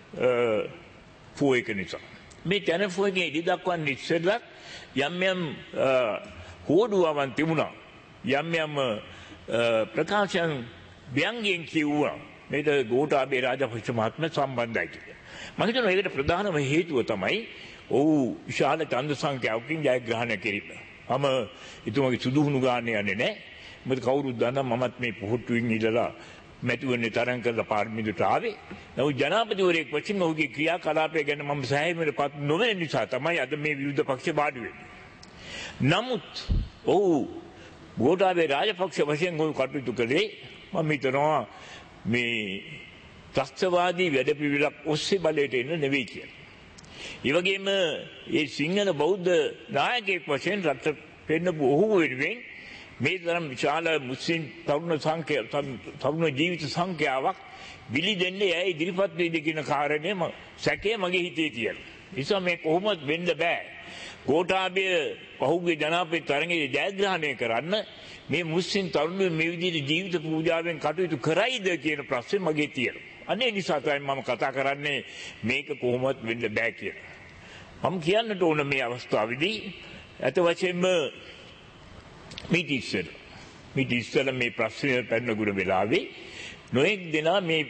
four එක නිසා. මේ channel four එකේ ඉදි දක්වන්නේ ඉස්සෙල්ලා යම් යම් කෝඩුවවන් තිබුණා. යම් යම් ප්‍රකාශන ව්‍යංගයෙන් කිව්වා මේක ගෝඨාභය රාජපක්ෂ මහත්මයා සම්බන්ධයි කියලා. මම හිතනවා ඒකට ප්‍රධානම හේතුව තමයි ඔහු විශාල ඡන්ද සංඛ්‍යාවකින් ජයග්‍රහණය කිරීම. මම එතුමාගේ සුදුහුණු ගානේ යන්නේ නැහැ. මොකද කවුරුත් දන්නා මමත් මේ පොහොට්ටුවෙන් ඉඳලා මැතිවරණේ තරඟ කරලා පාර්ලිමේන්තුවට ආවේ. නමුත් ජනාධිපතිවරයෙක් වශයෙන් ඔහුගේ ක්‍රියාකලාපය ගැන මම සෑහීමකටපත් නොවන නිසා තමයි අද මේ විරුද්ධ පක්ෂ බාඩු වෙන්නේ. නමුත් ඔහු ගෝඨාභය රාජපක්ෂ වශයෙන් ඔහු කටයුතු කළේ මම හිතනවා මේ ත්‍ස්තවාදී වැඩපිළිවෙලක් ඔස්සේ බලයට එන්න නෙවෙයි කියලා. ඒ වගේම මේ සිංහල බෞද්ධ නායකයෙක් වශයෙන් රට පෙන්නපු ඔහු වෙනුවෙන් මේ තරම් විශාල මුස්ලිම් තරුණ සංඛ්‍යාව තරුණ ජීවිත සංඛ්‍යාවක් බිලි දෙන්නේ ඇයි ඉදිරිපත් වෙයිද කියන කාරණේ සැකේ මගේ හිතේ තියෙනවා. නිසා මේ කොහොමද වෙන්න බෑ. ගෝඨාභය පහුගිය ජනාධිපති තරඟයේ ජයග්‍රහණය කරන්න මේ මුස්ලිම් තරුණයෝ මේ විදිහට ජීවිත පූජාවෙන් කටයුතු කරයිද කියන ප්‍රශ්නේ මගේ තියෙනවා. අනේ නිසා තමයි මම කතා කරන්නේ මේක කොහොමද වෙන්න බෑ කියලා. මම කියන්නට ඕන මේ අවස්ථාවේදී අත වශයෙන්ම මීට ඉස්සර මීට ඉස්සර මේ ප්‍රශ්නය පැනගුණ වෙලාවේ නොඑක් දෙනා මේ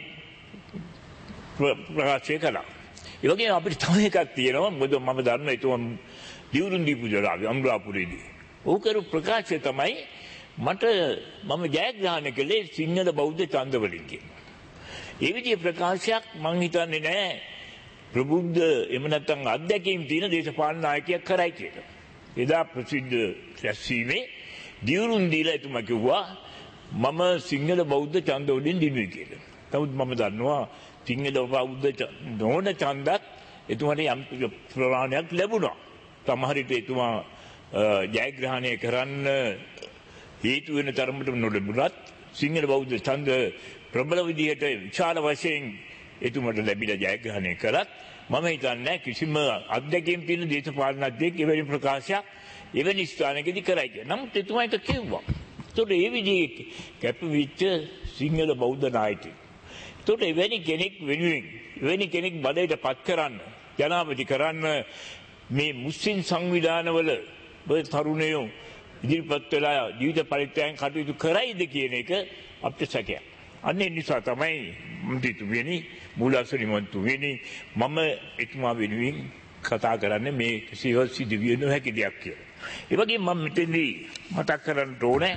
ප්‍රකාශය කළා. ඒ වගේම අපිට තව එකක් තියෙනවා. මොකද මම දන්නවා ඒක දිවුරුන් දීපු ජලාවේ අමරාපුරේදී. ඔහු කරු ප්‍රකාශය තමයි මට මම ජයග්‍රහණය කළේ සිංහල බෞද්ධ ඡන්ද වලින් කියනවා. ඒ විදිහේ ප්‍රකාශයක් මම හිතන්නේ නැහැ ප්‍රබුද්ධ එහෙම නැත්නම් අධ්‍යක්ෂකම් තියෙන දේශපාලන නායකයෙක් කරයි කියලා. එදා ප්‍රසිද්ධ රැස්වීමේ දියුරුම් දීලා එතුමා කිව්වා මම සිංහල බෞද්ධ ඡන්ද වලින් දිනුයි කියලා. නමුත් මම දන්නවා සිංහල බෞද්ධ නොවන ඡන්දත් එතුමාට යම් ප්‍රමාණයක් ලැබුණා. සමහර විට එතුමා ජයග්‍රහණය කරන්න හේතු වෙන තරමට නොලැබුණත් සිංහල බෞද්ධ ඡන්ද ප්‍රබල විදිහට විශාල වශයෙන් එතුමාට ලැබිලා ජයග්‍රහණය කරත් මම හිතන්නේ කිසිම අත්දැකීම් තියෙන දේශපාලනඥයෙක් එවැනි ප්‍රකාශයක් එවැනි ස්ථානයකදී කරයි කියලා. නමුත් එතුමා ඒක කිව්වා. ඒතකොට ඒ විදිහේ කැපවිච්ච සිංහල බෞද්ධ නායකයෙක්. ඒතකොට එවැනි කෙනෙක් වෙනුවෙන් එවැනි කෙනෙක් බඩේට පත් කරන්න ජනාධිපති කරන්න මේ මුස්ලිම් සංවිධානවල ඔය තරුණයෝ ඉදිරිපත් වෙලා ජීවිත පරිත්‍යාගයෙන් කටයුතු කරයිද කියන එක අපිට සැකයක්. අන්න ඒ නිසා තමයි මන්ත්‍රීතුමියනි මූලාසන මන්ත්‍රීතුමියනි මම එතුමා වෙනුවෙන් කතා කරන්නේ මේ කිසිව සිදු විය නොහැකි දෙයක් කියලා. ඒ වගේම මම මෙතෙන්දී මතක් කරන්න ඕනේ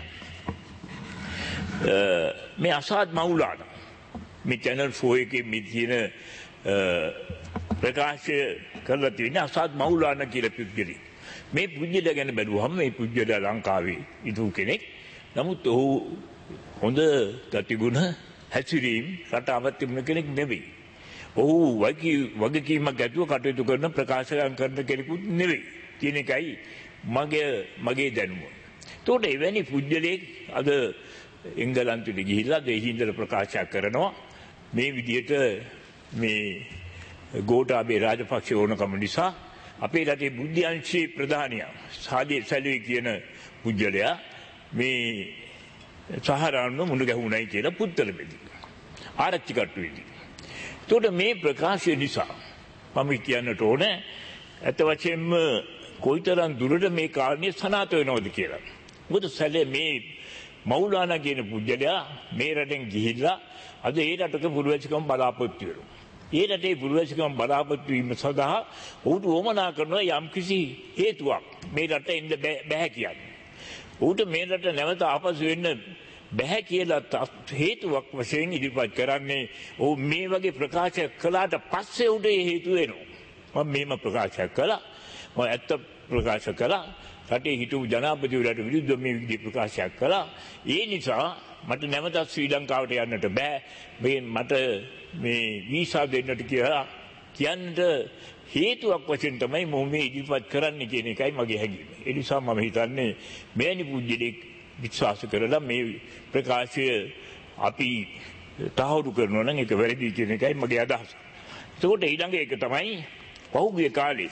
මේ අසාද් මවුලාන මේ channel four එකේ මේ තියෙන ප්‍රකාශය කරලා තියෙන අසාද් මවුලාන කියලා පුද්ගලෙක්. මේ පුද්ගලයා ගැන බැලුවහම මේ පුද්ගලයා ලංකාවේ ඉදු කෙනෙක්. නමුත් ඔහු හොඳ ගතිගුණ හැසිරීම් රටාවක් තිබුණ කෙනෙක් නෙවෙයි. ඔහු වගකීමක් ඇතුව කටයුතු කරන ප්‍රකාශයන් කරන කෙනෙකුත් නෙවෙයි කියන එකයි මගේ මගේ දැනුම. ඒතකොට එවැනි පුද්ගලෙක් අද එංගලන්තෙට ගිහිල්ලා දේශීය ප්‍රකාශ කරනවා මේ විදිහට මේ ගෝඨාභය රාජපක්ෂ ඕනකම නිසා අපේ රටේ බුද්ධ අංශයේ ප්‍රධානියා සාදී සැලුවේ කියන පුද්ගලයා මේ සහරාන්න මුණ ගැහුණයි කියලා පුත්තල බෙදී ආරච්චි කට්ටුවේදී. ඒතකොට මේ ප්‍රකාශය නිසා මම කියන්නට ඕනේ ඇත්ත වශයෙන්ම කොයිතරම් දුරට මේ කාරණේ සනාත වෙනවද කියලා. මොකද සැලේ මේ මෞලානා කියන පුද්ගලයා මේ රටෙන් ගිහිල්ලා අද ඒ රටක පුරවැසිකම් බලාපොරොත්තු වෙනවා. ඒ රටේ පුරවැසිකම් බලාපොරොත්තු වීම සඳහා ඔහුට උවමනා කරන යම්කිසි හේතුවක් මේ රට එන්න බෑ කියන්නේ. ඔහුට මේ රට නැවත ආපසු වෙන්න බෑ කියලා හේතුවක් වශයෙන් ඉදිරිපත් කරන්නේ ඔහු මේ වගේ ප්‍රකාශ කළාට පස්සේ උඩ ඒ හේතුව එනවා. මම මේම ප්‍රකාශ කළා. මම ඇත්ත ප්‍රකාශ කළා. රටේ හිටපු ජනාධිපතිවරයාට විරුද්ධව මේ විදිහේ ප්‍රකාශයක් කළා. ඒ නිසා මට නැවතත් ශ්‍රී ලංකාවට යන්නට බෑ. මේ මට මේ වීසා දෙන්නට කියලා කියන්නට හේතුවක් වශයෙන් තමයි මම මේ ඉදිරිපත් කරන්න කියන එකයි මගේ හැඟීම. ඒ නිසා මම හිතන්නේ මෙවැනි පුද්ගලෙක් විශ්වාස කරලා මේ ප්‍රකාශය අපි තහවුරු කරනවා නම් ඒක වැරදි කියන එකයි මගේ අදහස. ඒකට ඊළඟ එක තමයි පහුගිය කාලේ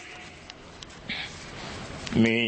මේ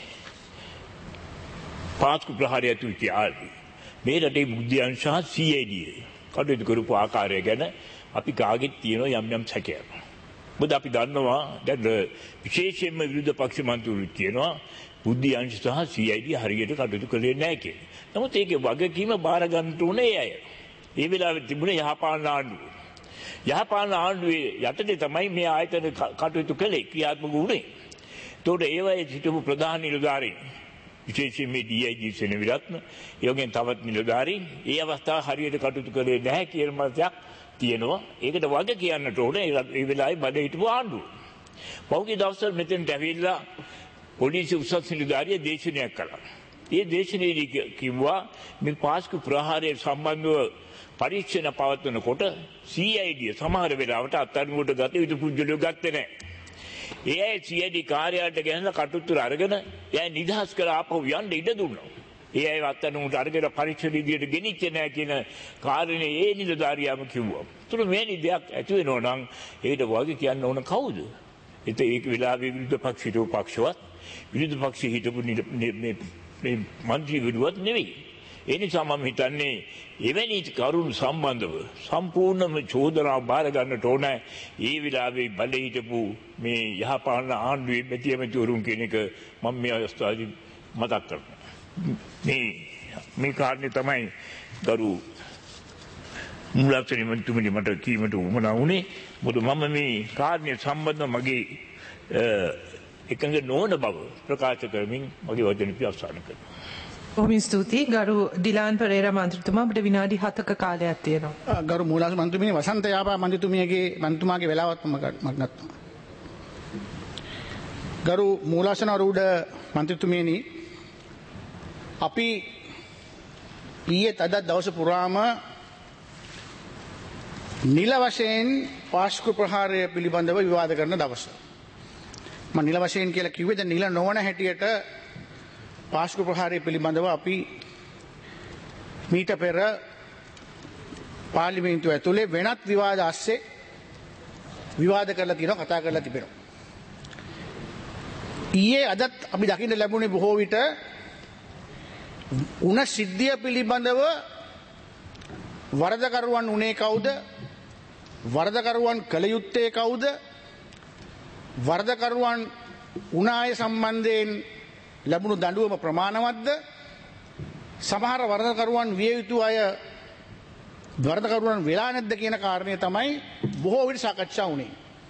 පාස්කු ප්‍රහාරය තුති ආදී මේ රටේ බුද්ධ අංශ C I D කටයුතු කරපු ආකාරය ගැන අපි කාගෙත් තියෙන යම් යම් සැකයක්. මොකද අපි දන්නවා දැන් විශේෂයෙන්ම විරුද්ධ පක්ෂ මන්ත්‍රීවරු කියනවා බුද්ධ අංශ සහ C I D හරියට කටයුතු කළේ නැහැ කියලා. නමුත් ඒකේ වගකීම බාර ගන්න උනේ අය. ඒ වෙලාවේ තිබුණේ යහපාලන ආණ්ඩුව. යහපාලන ආණ්ඩුවේ යටතේ තමයි මේ ආයතන කටයුතු කළේ ක්‍රියාත්මක වුණේ. ඒතකොට ඒ වගේ හිටපු ප්‍රධාන නිලධාරීන් විශේෂයෙන් මේ D I G සෙනවිරත්න ඒ වගේම තවත් නිලධාරීන් ඒ අවස්ථාව හරියට කටයුතු කළේ නැහැ කියන මතයක් තියෙනවා. ඒකට වග කියන්නට ඕනේ ඒ වෙලාවේ බඩ හිටපු ආණ්ඩුව. පහුගිය දවස්වල මෙතෙන්ට ඇවිල්ලා පොලිසිය උසස් නිලධාරිය දේශනයක් කළා. ඒ දේශනාවේදී කිව්වා මේ පාස්කු ප්‍රහාරය සම්බන්ධව පරීක්ෂණ පවත්වනකොට C I D සමහර වෙලාවට අත්අඩංගුවට ගත යුතු පුද්ගලයෝ ගත්තේ නැහැ. ඒ අය C I D කාර්යාලයට ගෙනලා කටුතුර අරගෙන එයා නිදහස් කරලා ආපහු යන්න ඉඩ දුන්නා. ඒ අය අත්අඩංගුවට අරගෙන පරීක්ෂණ විදියට ගෙනිච්චේ නැහැ කියන කාරණේ ඒ නිලධාරියාම කිව්වා. ඒතර මේනි දෙයක් ඇති වෙනවා නම් ඒකට වගේ කියන්න ඕන කවුද? ඒත් ඒක වෙලාවේ විරුද්ධ පක්ෂිතෝ පක්ෂවත් විරුද්ධ පක්ෂයේ හිටපු මේ මන්ත්‍රීවරුවත් නෙවෙයි. ඒ නිසා මම හිතන්නේ එවැනි කරුණු සම්බන්ධව සම්පූර්ණම චෝදනාව බාර ගන්නට ඕනේ. ඒ විලාවේ බඩේ හිටපු මේ යහපාලන ආණ්ඩුවේ මෙතියමතුරුන් කියන එක මම මේ අවස්ථාවේදී මතක් කරනවා. මේ මේ කාරණේ තමයි ගරු මුලාචරි මන්තුමනි මට කීමට උවමනා වුණේ. මොකද මම මේ කාරණේ සම්බන්ධව මගේ එකඟ නොවන බව ප්‍රකාශ කරමින් මගේ වචන පියවසන කරනවා. බොහොම ස්තුතියි ගරු ඩිලාන් පෙරේරා මන්ත්‍රීතුමා අපිට විනාඩි හතක කාලයක් තියෙනවා. ගරු මූලාසන මන්ත්‍රීතුමිය වසන්ත යාපා මන්ත්‍රීතුමියගේ මන්ත්‍රීතුමාගේ වෙලාවත් මම ගන්නවා. ගරු මූලාසන ආරූඪ මන්ත්‍රීතුමියනි අපි ඊයේ අද දවස පුරාම නිල වශයෙන් පාස්කු ප්‍රහාරය පිළිබඳව විවාද කරන දවස. මම නිල වශයෙන් කියලා කිව්වේ දැන් නිල නොවන හැටියට පාස්කු ප්‍රහාරය පිළිබඳව අපි මීට පෙර පාර්ලිමේන්තුව ඇතුලේ වෙනත් විවාද ASCII විවාද කරලා තියෙනවා, කතා කරලා තිබෙනවා. ඊයේ අදත් අපි දකින්න ලැබුණේ බොහෝ විට උන සිද්ධිය පිළිබඳව වරදකරුවන් උනේ කවුද? වරදකරුවන් කළ යුත්තේ කවුද? වරදකරුවන් උනාය සම්බන්ධයෙන් ලැබුණු දඬුවම ප්‍රමාණවත්ද? සමහර වරදකරුවන් විය යුතු අය වරදකරුවන් වෙලා නැද්ද කියන කාරණය තමයි බොහෝ විට සාකච්ඡා වුණේ.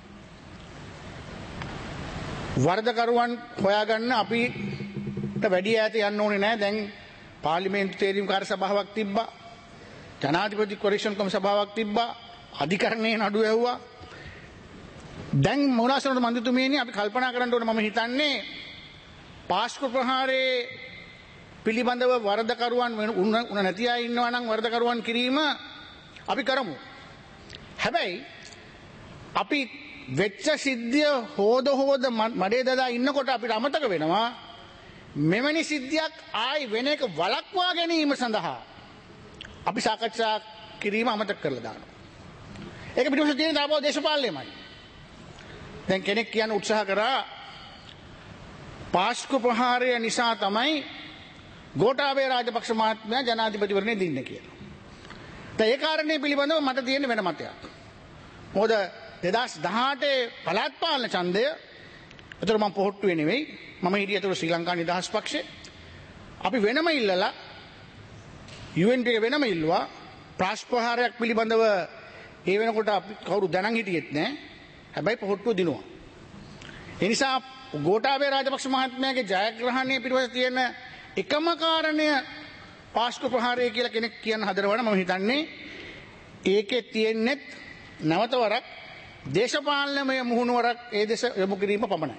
වරදකරුවන් හොයාගන්න අපිට වැඩි ඈත යන්න ඕනේ නැහැ. දැන් පාර්ලිමේන්තු තේරීම් කාර්ය සභාවක් තිබ්බා. ජනාධිපති කොරික්ෂන් කොම් සභාවක් තිබ්බා. අධිකරණයේ නඩු ඇහුවා. දැන් මොනවාසනට මන්ත්‍රීතුමියනි අපි කල්පනා කරන්න ඕනේ, මම හිතන්නේ පාස්කු ප්‍රහාරයේ පිළිබඳව වරදකරුවන් උන නැති අය ඉන්නවා නම් වරදකරුවන් කිරීම අපි කරමු. හැබැයි අපි වෙච්ච සිද්ධිය හොද හොද මඩේ දදා ඉන්නකොට අපිට අමතක වෙනවා මෙවැනි සිද්ධියක් ආයි වෙන එක වළක්වා ගැනීම සඳහා අපි සාකච්ඡා කිරීම අමතක කරලා දානවා. ඒක පිටුපස්සේ තියෙන දාපුව දේශපාලනයමයි. දැන් කෙනෙක් කියන්න උත්සාහ කරා පාස්කු ප්‍රහාරය නිසා තමයි ගෝඨාභය රාජපක්ෂ මහත්මයා ජනාධිපතිවරණය දින්න කියලා. දැන් ඒ කාරණේ පිළිබඳව මට තියෙන වෙන මතයක්. මොකද දෙදහස් දහඅටේ පළාත් පාලන ඡන්දය, ඒතර මම පොහොට්ටුවේ නෙවෙයි, මම හිටියේ ඒතර ශ්‍රී ලංකා නිදහස් පක්ෂේ. අපි වෙනම ඉල්ලලා යූ එන් පී එක වෙනම ඉල්ලුවා පාස්කු ප්‍රහාරයක් පිළිබඳව. ඒ වෙනකොට අපි කවුරු දැනන් හිටියෙත් නැහැ. හැබැයි පොහොට්ටුව දිනුවා. ඒ නිසා ගෝඨාභය රාජපක්ෂ මහත්මයාගේ ජයග්‍රහණය පිටුපස තියෙන එකම කාරණය පාස්කු ප්‍රහාරය කියලා කෙනෙක් කියන්න හදනවනම් මම හිතන්නේ ඒකේ තියෙන්නේ නැවත වරක් දේශපාලනමය මුහුණුවරක් ඒ දෙස යොමු කිරීම පමණයි.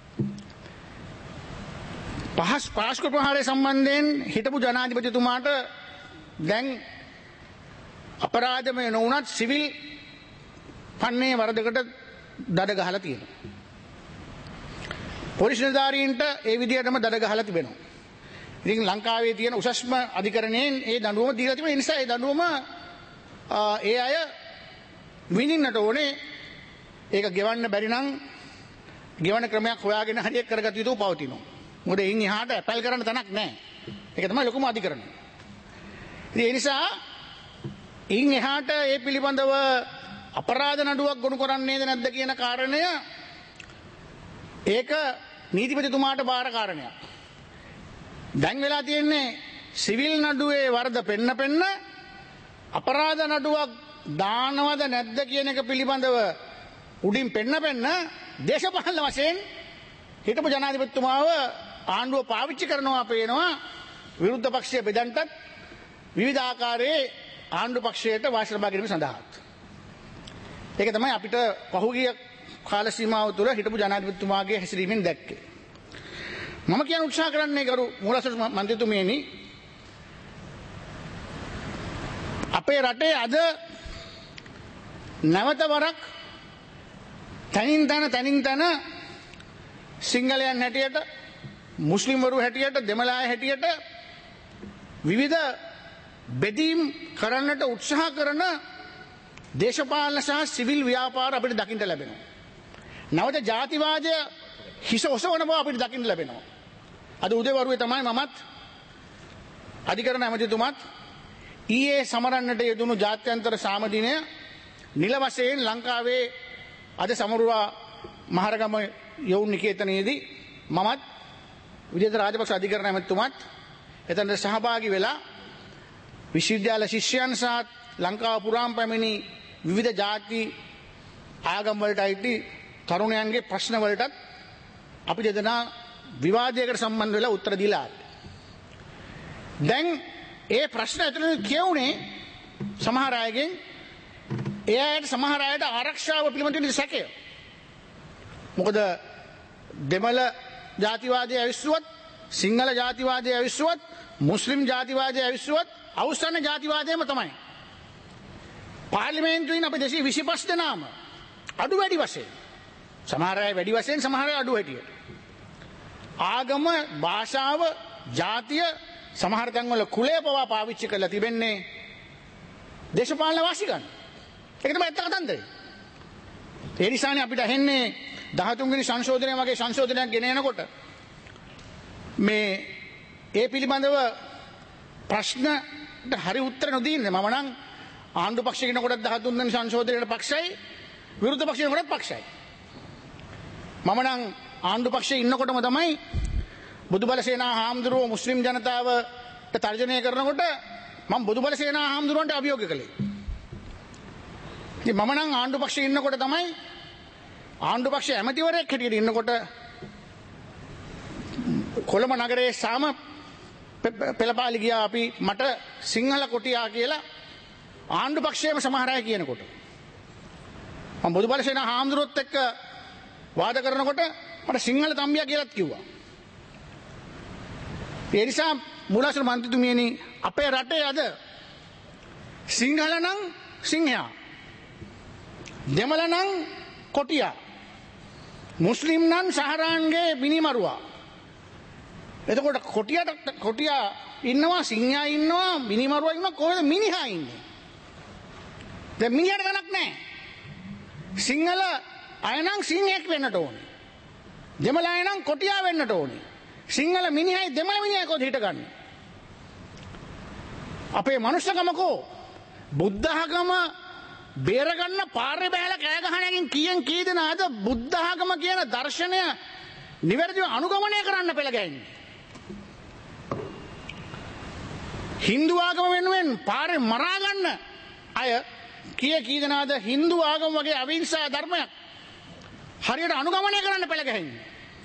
පහස් පාස්කු ප්‍රහාරය සම්බන්ධයෙන් හිටපු ජනාධිපතිතුමාට දැන් අපරාධමය නොවුනත් සිවිල් පන්නේ වරදකට දඩ ගහලා තියෙනවා. පොලිස් නිලධාරීන්ට ඒ විදිහටම දඩ ගහලා තිබෙනවා. ඉතින් ලංකාවේ තියෙන උසස්ම අධිකරණයෙන් ඒ දඬුවම දීලා තිබෙන නිසා ඒ දඬුවම ඒ අය විඳින්නට ඕනේ. ඒක ගෙවන්න බැරි නම් ගෙවන ක්‍රමයක් හොයාගෙන හරියට කරගත යුතුව පවතිනවා. මොකද ඉන් එහාට ඇපල් කරන්න තැනක් නැහැ. ඒක තමයි ලොකුම අධිකරණය. ඉතින් ඒ නිසා ඉන් එහාට ඒ පිළිබඳව අපරාධ නඩුවක් ගොනු කරන්නේද නැද්ද කියන කාරණය ඒක නීතිපතිතුමාට බාර කාරණයක්. දැන් වෙලා තියෙන්නේ සිවිල් නඩුවේ වරද පෙන්න පෙන්න අපරාධ නඩුවක් දානවද නැද්ද කියන එක පිළිබඳව උඩින් පෙන්න පෙන්න දේශපාලන වශයෙන් හිටපු ජනාධිපතිතුමාව ආණ්ඩුව පාවිච්චි කරනවා පේනවා විරුද්ධ පක්ෂයේ බෙදන්නත් විවිධ ආකාරයේ ආණ්ඩු පක්ෂයට වාසි ලබා ගැනීම සඳහා. ඒක තමයි අපිට පහුගිය කාල සීමාව තුළ හිටපු ජනාධිපතිතුමාගේ හැසිරීමෙන් දැක්කේ. මම කියන උත්සාහ කරන්නේ ගරු මූලසර මන්ත්‍රීතුමියනි, අපේ රටේ අද නැවත වරක් තනින් තන තනින් තන සිංහලයන් හැටියට, මුස්ලිම්වරු හැටියට, දෙමළ අය හැටියට විවිධ බෙදීම් කරන්නට උත්සාහ කරන දේශපාලන සහ සිවිල් ව්‍යාපාර අපිට දකින්න ලැබෙනවා. නැවත ජාතිවාදය හිස ඔසවන බව අපිට දකින්න ලැබෙනවා. අද උදේවරුේ තමයි මමත් අධිකරණ ඇමතිතුමත් ඊයේ සමරන්නට යෙදුණු ජාත්‍යන්තර සාමදිනය නිල වශයෙන් ලංකාවේ අද සමරුවා මහරගම යොවුන් නිකේතනයේදී මමත් විජේත රාජපක්ෂ අධිකරණ ඇමතිතුමත් එතනට සහභාගී වෙලා විශ්වවිද්‍යාල ශිෂ්‍යයන් සහ ලංකාව පුරාම පැමිණි විවිධ ජාති ආගම් වලට අයිති තරුණයන්ගේ ප්‍රශ්න වලටත් අපි දෙදෙනා විවාදයකට සම්බන්ධ වෙලා උත්තර දීලා. දැන් ඒ ප්‍රශ්න ඇතුළේ කියවුනේ සමහර අයගෙන් ඒ අයට සමහර අයට ආරක්ෂාව පිළිබඳව සැකය. මොකද දෙමළ ජාතිවාදය ඇවිස්සුවත් සිංහල ජාතිවාදය ඇවිස්සුවත් මුස්ලිම් ජාතිවාදය ඇවිස්සුවත් අවසන්න ජාතිවාදයම තමයි. පාර්ලිමේන්තුවෙන් අපි දෙසිය විසිපස් දෙනාම අඩු වැඩි වශයෙන් සමහර අය වැඩි වශයෙන් සමහර අය අඩු හැටියට ආගම භාෂාව ජාතිය සමහර තැන්වල කුලය පවා පාවිච්චි කරලා තිබෙන්නේ දේශපාලන වාසි ගන්න. ඒක තමයි ඇත්ත කතන්දරේ. ඒ නිසානේ අපිට ඇහෙන්නේ දහතුන් වෙනි සංශෝධනය වගේ සංශෝධනයක් ගෙන එනකොට මේ ඒ පිළිබඳව ප්‍රශ්නට හරි උත්තර නොදීන්නේ මම නම් ආණ්ඩු පක්ෂ කෙනෙකුට දහතුන් වෙනි සංශෝධනයට පක්ෂයි විරුද්ධ පක්ෂ කෙනෙකුට පක්ෂයි. මම නම් ආණ්ඩු පක්ෂයේ ඉන්නකොටම තමයි බුදුබල සේනා හාමුදුරුවෝ මුස්ලිම් ජනතාවට තර්ජනය කරනකොට මම බුදුබල සේනා හාමුදුරුවන්ට අභියෝග කළේ. ඉතින් මම නම් ආණ්ඩු පක්ෂයේ ඉන්නකොට තමයි ආණ්ඩු පක්ෂයේ ඇමතිවරයෙක් හැටියට ඉන්නකොට කොළඹ නගරයේ සාම පෙළපාලි ගියා අපි මට සිංහල කොටියා කියලා ආණ්ඩු පක්ෂයේම සමහර අය කියනකොට මම බුදුබල සේනා හාමුදුරුවොත් එක්ක වාද කරනකොට මට සිංහල තම්බියා කියලාත් කිව්වා. ඒ නිසා මුලාසන මන්ත්‍රීතුමියනි අපේ රටේ අද සිංහල නම් සිංහයා දෙමළ නම් කොටියා මුස්ලිම් නම් සහරාන්ගේ මිනිමරුවා. එතකොට කොටියට කොටියා ඉන්නවා සිංහයා ඉන්නවා මිනිමරුවා ඉන්නවා කොහෙද මිනිහා ඉන්නේ? දැන් මිනිහට ගණක් නැහැ. සිංහල අය නම් සිංහෙක් වෙන්නට ඕනේ. දෙමළ අය නම් කොටියා වෙන්නට ඕනේ. සිංහල මිනිහයි දෙමළ මිනිහයි කොහෙද හිටගන්නේ? අපේ මනුස්සකමකෝ බුද්ධ ආගම බේරගන්න පාරේ බෑලා කෑ ගහන එකෙන් කීයෙන් කී දෙනාද බුද්ධ ආගම කියන දර්ශනය නිවැරදිව අනුගමනය කරන්න පෙළ ගැහෙන්නේ? හින්දු ආගම වෙනුවෙන් පාරේ මරා ගන්න අය කීය කී දෙනාද හින්දු ආගම වගේ අවිහිංසා ධර්මයක් හරියට අනුගමනය කරන්න පෙළ ගැහෙන්නේ?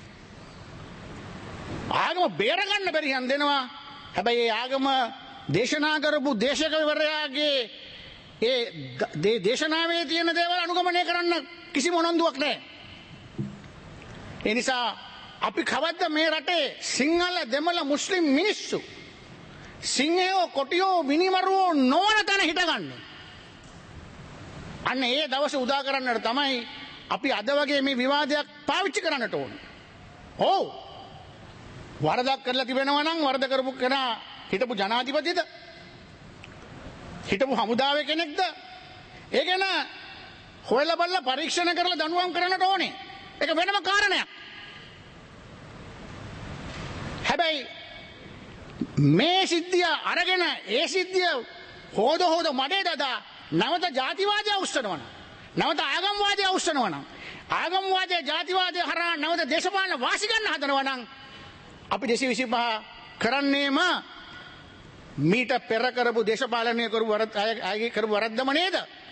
ආගම බේරගන්න බැරි හන්ද දෙනවා. හැබැයි ඒ ආගම දේශනා කරපු දේශකවරයාගේ ඒ දේශනාවේ තියෙන දේවල් අනුගමනය කරන්න කිසිම උනන්දුවක් නැහැ. ඒ නිසා අපි කවද්ද මේ රටේ සිංහල දෙමළ මුස්ලිම් මිනිස්සු සිංහයෝ කොටියෝ මිනිමරුවෝ නොවන තැන හිටගන්නේ? අන්න ඒ දවස උදා කරන්නට තමයි අපි අද වගේ මේ විවාදයක් පාවිච්චි කරන්නට ඕනේ. ඔව් වරදක් කරලා තිබෙනවා නම් වරද කරපු කෙනා හිටපු ජනාධිපතිද හිටපු හමුදාවේ කෙනෙක්ද ඒ ගැන හොයලා බලලා පරීක්ෂණ කරලා දඬුවම් කරන්නට ඕනේ. ඒක වෙනම කාරණයක්. හැබැයි මේ සිද්ධිය අරගෙන ඒ සිද්ධිය හොද හොද මඩේ දදා නැවත ජාතිවාදය උස්සනවා නම් නැවත ආගම්වාදය උස්සනවා නම් ආගම්වාදය ජාතිවාදය හරහා නැවත දේශපාලන වාසි ගන්න හදනවා නම් අපි දෙසිය විසිපහ කරන්නේම මීට පෙර කරපු දේශපාලනය කරපු අයගේ කරපු වරද්දම නේද?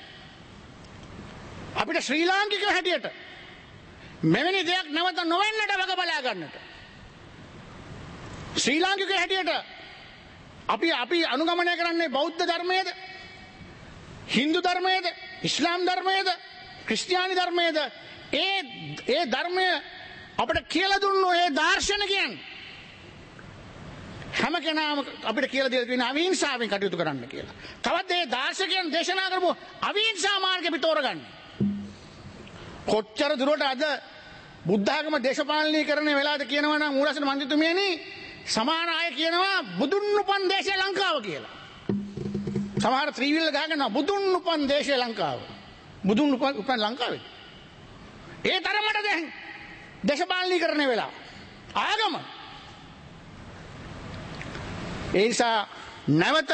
අපිට ශ්‍රී ලාංකික හැටියට මෙවැනි දෙයක් නැවත නොවෙන්නට වග බලා ගන්නට ශ්‍රී ලාංකික හැටියට අපි අපි අනුගමනය කරන්නේ බෞද්ධ ධර්මයේද හින්දු ධර්මයේද ඉස්ලාම් ධර්මයේද ක්‍රිස්තියානි ධර්මයේද ඒ ඒ ධර්මය අපිට කියලා දුන්නෝ ඒ දාර්ශනිකයන් හැම කෙනාම අපිට කියලා දෙලා තියෙන අවිහිංසාවෙන් කටයුතු කරන්න කියලා. තවත් ඒ දාර්ශනිකයන් දේශනා කරපු අවිහිංසා මාර්ගෙ පිටෝරගන්නේ. කොච්චර දුරට අද බුද්ධ ආගම දේශපාලනීකරණය වෙලාද කියනවා නම් මූලසන මන්ත්‍රීතුමියනි සමාන අය කියනවා බුදුන් උපන් දේශය ලංකාව කියලා. සමහර ත්‍රිවිල් ගහනවා බුදුන් උපන් දේශය ලංකාව. බුදුන් උපන් ලංකාවේ. ඒ තරමට දැන් දේශපාලනීකරණය වෙලා ආගම ඒ නිසා නැවත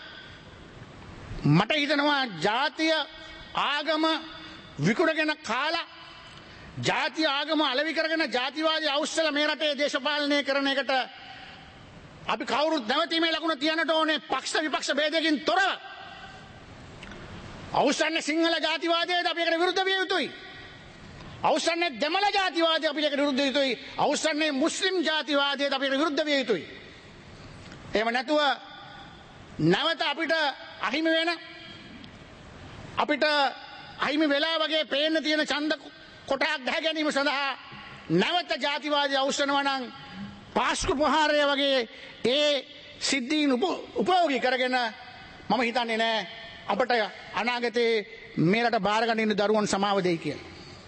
මට හිතනවා ජාතිය ආගම විකුණගෙන කාලා ජාතිය ආගම අලෙවි කරගෙන ජාතිවාදී අවශ්‍යල මේ රටේ දේශපාලනය කරන එකට අපි කවුරුත් නැවතීමේ ලකුණ තියන්නට ඕනේ පක්ෂ විපක්ෂ ભેදයකින් තොරව. අවශ්‍යන්නේ සිංහල ජාතිවාදයට අපි ඒකට විරුද්ධ විය යුතුයි. අවශ්‍යන්නේ දෙමළ ජාතිවාදයට අපි ඒකට විරුද්ධ යුතුයි. අවශ්‍යන්නේ මුස්ලිම් ජාතිවාදයට අපි ඒකට විරුද්ධ විය යුතුයි. එහෙම නැතුව නැවත අපිට අහිමි වෙන අපිට අහිමි වෙලා වගේ පේන්න තියෙන ඡන්ද කොටයක් දැහැ ගැනීම සඳහා නැවත ජාතිවාදී අවශ්‍යනවා නම් පාස්කු ප්‍රහාරය වගේ ඒ සිද්ධීන් උපයෝගී කරගෙන මම හිතන්නේ නෑ අපට අනාගතයේ මේකට බාරගන්න ඉන්න දරුවන් සමාව දෙයි කියලා.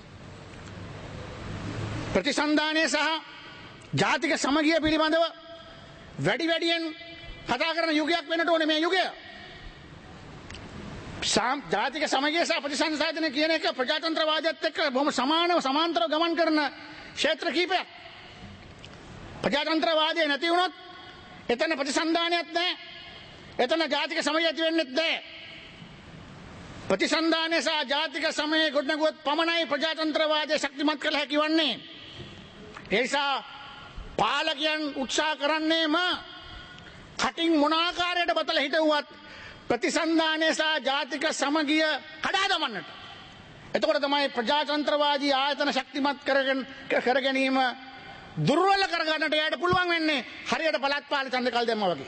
ප්‍රතිසන්ධානය සහ ජාතික සමගිය පිළිබඳව වැඩි වැඩියෙන් කතා කරන යුගයක් වෙනට ඕනේ මේ යුගය. ජාතික සමගිය සහ ප්‍රතිසංසාධනය කියන එක ප්‍රජාතන්ත්‍රවාදයත් එක්ක බොහොම සමානව සමාන්තරව ගමන් කරන ක්ෂේත්‍ර කීපයක්. ප්‍රජාතන්ත්‍රවාදය නැති වුණොත් එතන ප්‍රතිසන්ධානයක් නැහැ. එතන ජාතික සමගිය ඇති වෙන්නෙත් නැහැ. ප්‍රතිසන්ධානය සහ ජාතික සමගිය ගොඩනගුවොත් පමණයි ප්‍රජාතන්ත්‍රවාදය ශක්තිමත් කළ හැකි වන්නේ. ඒ නිසා පාලකයන් උත්සාහ කරන්නේම කටින් මොන ආකාරයට බතල හිටවුවත් ප්‍රතිසන්ධානය සහ ජාතික සමගිය කඩා දමන්නට. එතකොට තමයි ප්‍රජාතන්ත්‍රවාදී ආයතන ශක්තිමත් කරගෙන කර ගැනීම දුර්වල කරගන්නට යාට පුළුවන් වෙන්නේ හරියට පළාත් පාලන ඡන්ද කල් දැම්මා වගේ.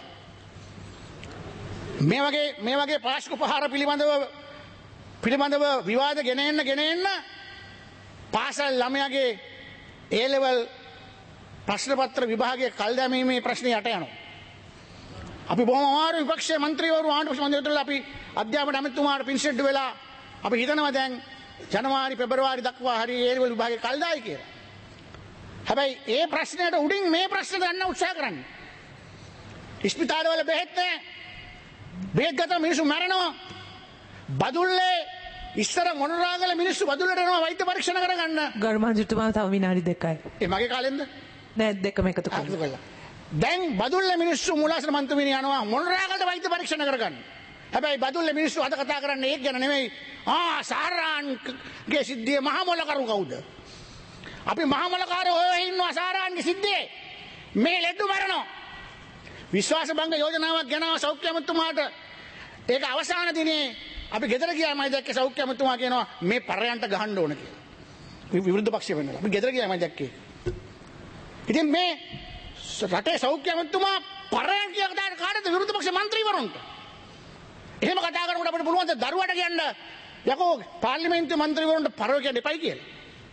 මේ වගේ මේ වගේ පාස්කු ප්‍රහාර පිළිබඳව පිළිබඳව විවාද ගෙන එන්න ගෙන එන්න පාසල් ළමයාගේ ඒ ලෙවල් ප්‍රශ්න පත්‍ර විභාගයේ කල් දැමීමේ ප්‍රශ්නේ යට යනවා. අපි බොහොම අමාරු විපක්ෂයේ മന്ത്രിවරු ආණ්ඩුව මන්ත්‍රීවරුන්ලා අපි අධ්‍යාපන අමාත්‍යතුමාට පින්සෙට් වෙලා අපි හිතනවා දැන් ජනවාරි පෙබරවාරි දක්වා හරි ඒ ලෙවල් විභාගයේ කල් දායි කියලා. හැබැයි ඒ ප්‍රශ්නයට උඩින් මේ ප්‍රශ්න ගන්න උත්සාහ කරන්නේ. ඉස්පිතාලවල බෙහෙත් නැහැ. බෙහෙත් ගත්ත මිනිස්සු මැරෙනවා. බදුල්ලේ ඉස්සර මොනරාගල මිනිස්සු බදුල්ලට එනවා වෛද්‍ය පරීක්ෂණ කරගන්න. ගරු මන්ත්‍රීතුමා තව විනාඩි දෙකයි. ඒ මගේ කාලෙන්ද? නෑ දෙකම එකතු කරලා. දැන් බදුල්ලේ මිනිස්සු මුලාසන මන්ත්‍රීවරණි යනවා මොනරාගලට වෛද්‍ය පරීක්ෂණ කරගන්න. හැබැයි බදුල්ලේ මිනිස්සු අද කතා කරන්නේ ඒක ගැන නෙමෙයි. ආ සාරාන්ගේ සිද්ධියේ මහා මොලකරු කවුද? අපි මහා මොලකාරයෝ හොය ඉන්නවා සාරාන්ගේ සිද්ධියේ. මේ ලෙඩු මරනවා. විශ්වාස භංග යෝජනාවක් ගෙනාවා සෞඛ්‍ය අමාත්‍යතුමාට. ඒක අවසාන දිනේ අපි ගෙදර ගියාම දැක්කේ සෞඛ්‍ය අමාත්‍යතුමා කියනවා මේ පරයන්ට ගහන්න ඕන කියලා. විරුද්ධ පක්ෂය වෙනවා. අපි ගෙදර ගියාම දැක්කේ. ඉතින් මේ රටේ සෞඛ්‍ය අමාත්‍යතුමා පරයන් කියකට කාටද විරුද්ධ පක්ෂ മന്ത്രിවරුන්ට. එහෙම කතා කරනකොට අපිට පුළුවන් ද දරුවට කියන්න යකෝ පාර්ලිමේන්තු മന്ത്രിවරුන්ට පරව කියන්න එපයි කියලා.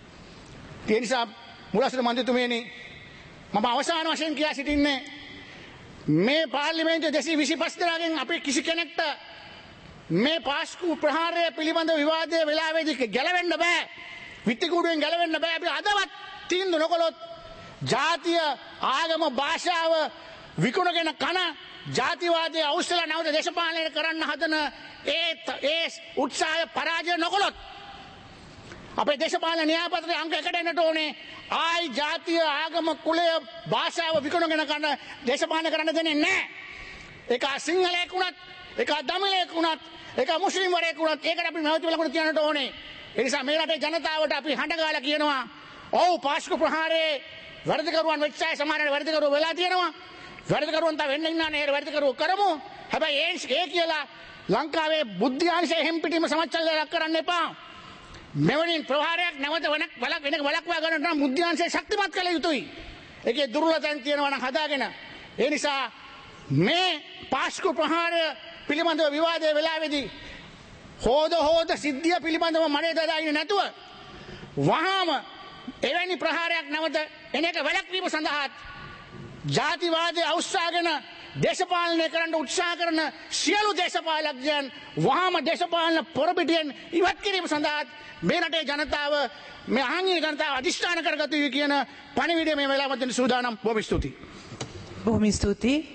ඒ නිසා මුලස්තර මන්ත්‍රීතුමනි මම අවසාන වශයෙන් කියා සිටින්නේ මේ පාර්ලිමේන්තු දෙසිය විසිපහ දෙනාගෙන් අපි කිසි කෙනෙක්ට මේ පාස්කු ප්‍රහාරය පිළිබඳ විවාදයේ වෙලාවේදී ගැලවෙන්න බෑ. විත්තිකූඩුවෙන් ගැලවෙන්න බෑ. අපි අදවත් තීන්දුව නොකළොත් ජාතිය ආගම භාෂාව විකුණගෙන කන ජාතිවාදයේ අවශ්‍යලා නැවත දේශපාලනය කරන්න හදන ඒ ඒ උත්සාහය පරාජය නොකළොත් අපේ දේශපාලන න්‍යායපත්‍රයේ අංක එකට එන්නට ඕනේ ආයි ජාතිය ආගම කුලය භාෂාව විකුණගෙන කන දේශපාලනය කරන්න දෙන්නේ නැහැ. ඒක සිංහලයෙක් වුණත් ඒක දමිලයෙක් වුණත් ඒක මුස්ලිම් වරයෙක් වුණත් ඒකට අපි නැවත වෙලකට කියන්නට ඕනේ. ඒ නිසා මේ රටේ ජනතාවට අපි හඬ ගාලා කියනවා ඔව් පාස්කු ප්‍රහාරයේ වැඩිකරුවන් වෙච්ච අය සමානව වැඩිකරුවෝ වෙලා තියෙනවා. වැඩිකරුවන් තව වෙන්න ඉන්නා නේ වැඩිකරුවෝ කරමු. හැබැයි ඒ කියලා ලංකාවේ බුද්ධාංශය හැම්පිටීම සමච්චලයක් කරන්න එපා. මෙවැනි ප්‍රහාරයක් නැවත වෙනක් බලක් වෙනක බලක්වා ගන්නට නම් බුද්ධාංශය ශක්තිමත් කළ යුතුයි. ඒකේ දුර්වලතන් තියෙනවා නම් හදාගෙන. ඒ නිසා මේ පාස්කු ප්‍රහාරය පිළිබඳව විවාදයේ වෙලාවේදී හොද හොද සිද්ධිය පිළිබඳව මනේ දදායිනේ නැතුව වහාම එවැනි ප්‍රහාරයක් නැවත එන එක වැළැක්වීම සඳහා ජාතිවාදයේ අවශ්‍යගෙන දේශපාලනය කරන්න උත්සාහ කරන සියලු දේශපාලකයන් වහාම දේශපාලන පොරපිටියෙන් ඉවත් කිරීම සඳහා මේ රටේ ජනතාව මේ ආංගික ජනතාව අධිෂ්ඨාන කරගත යුතු කියන පණිවිඩය මේ වෙලාවට දෙන්න සූදානම්. බොහොම ස්තුතියි. බොහොම ස්තුතියි.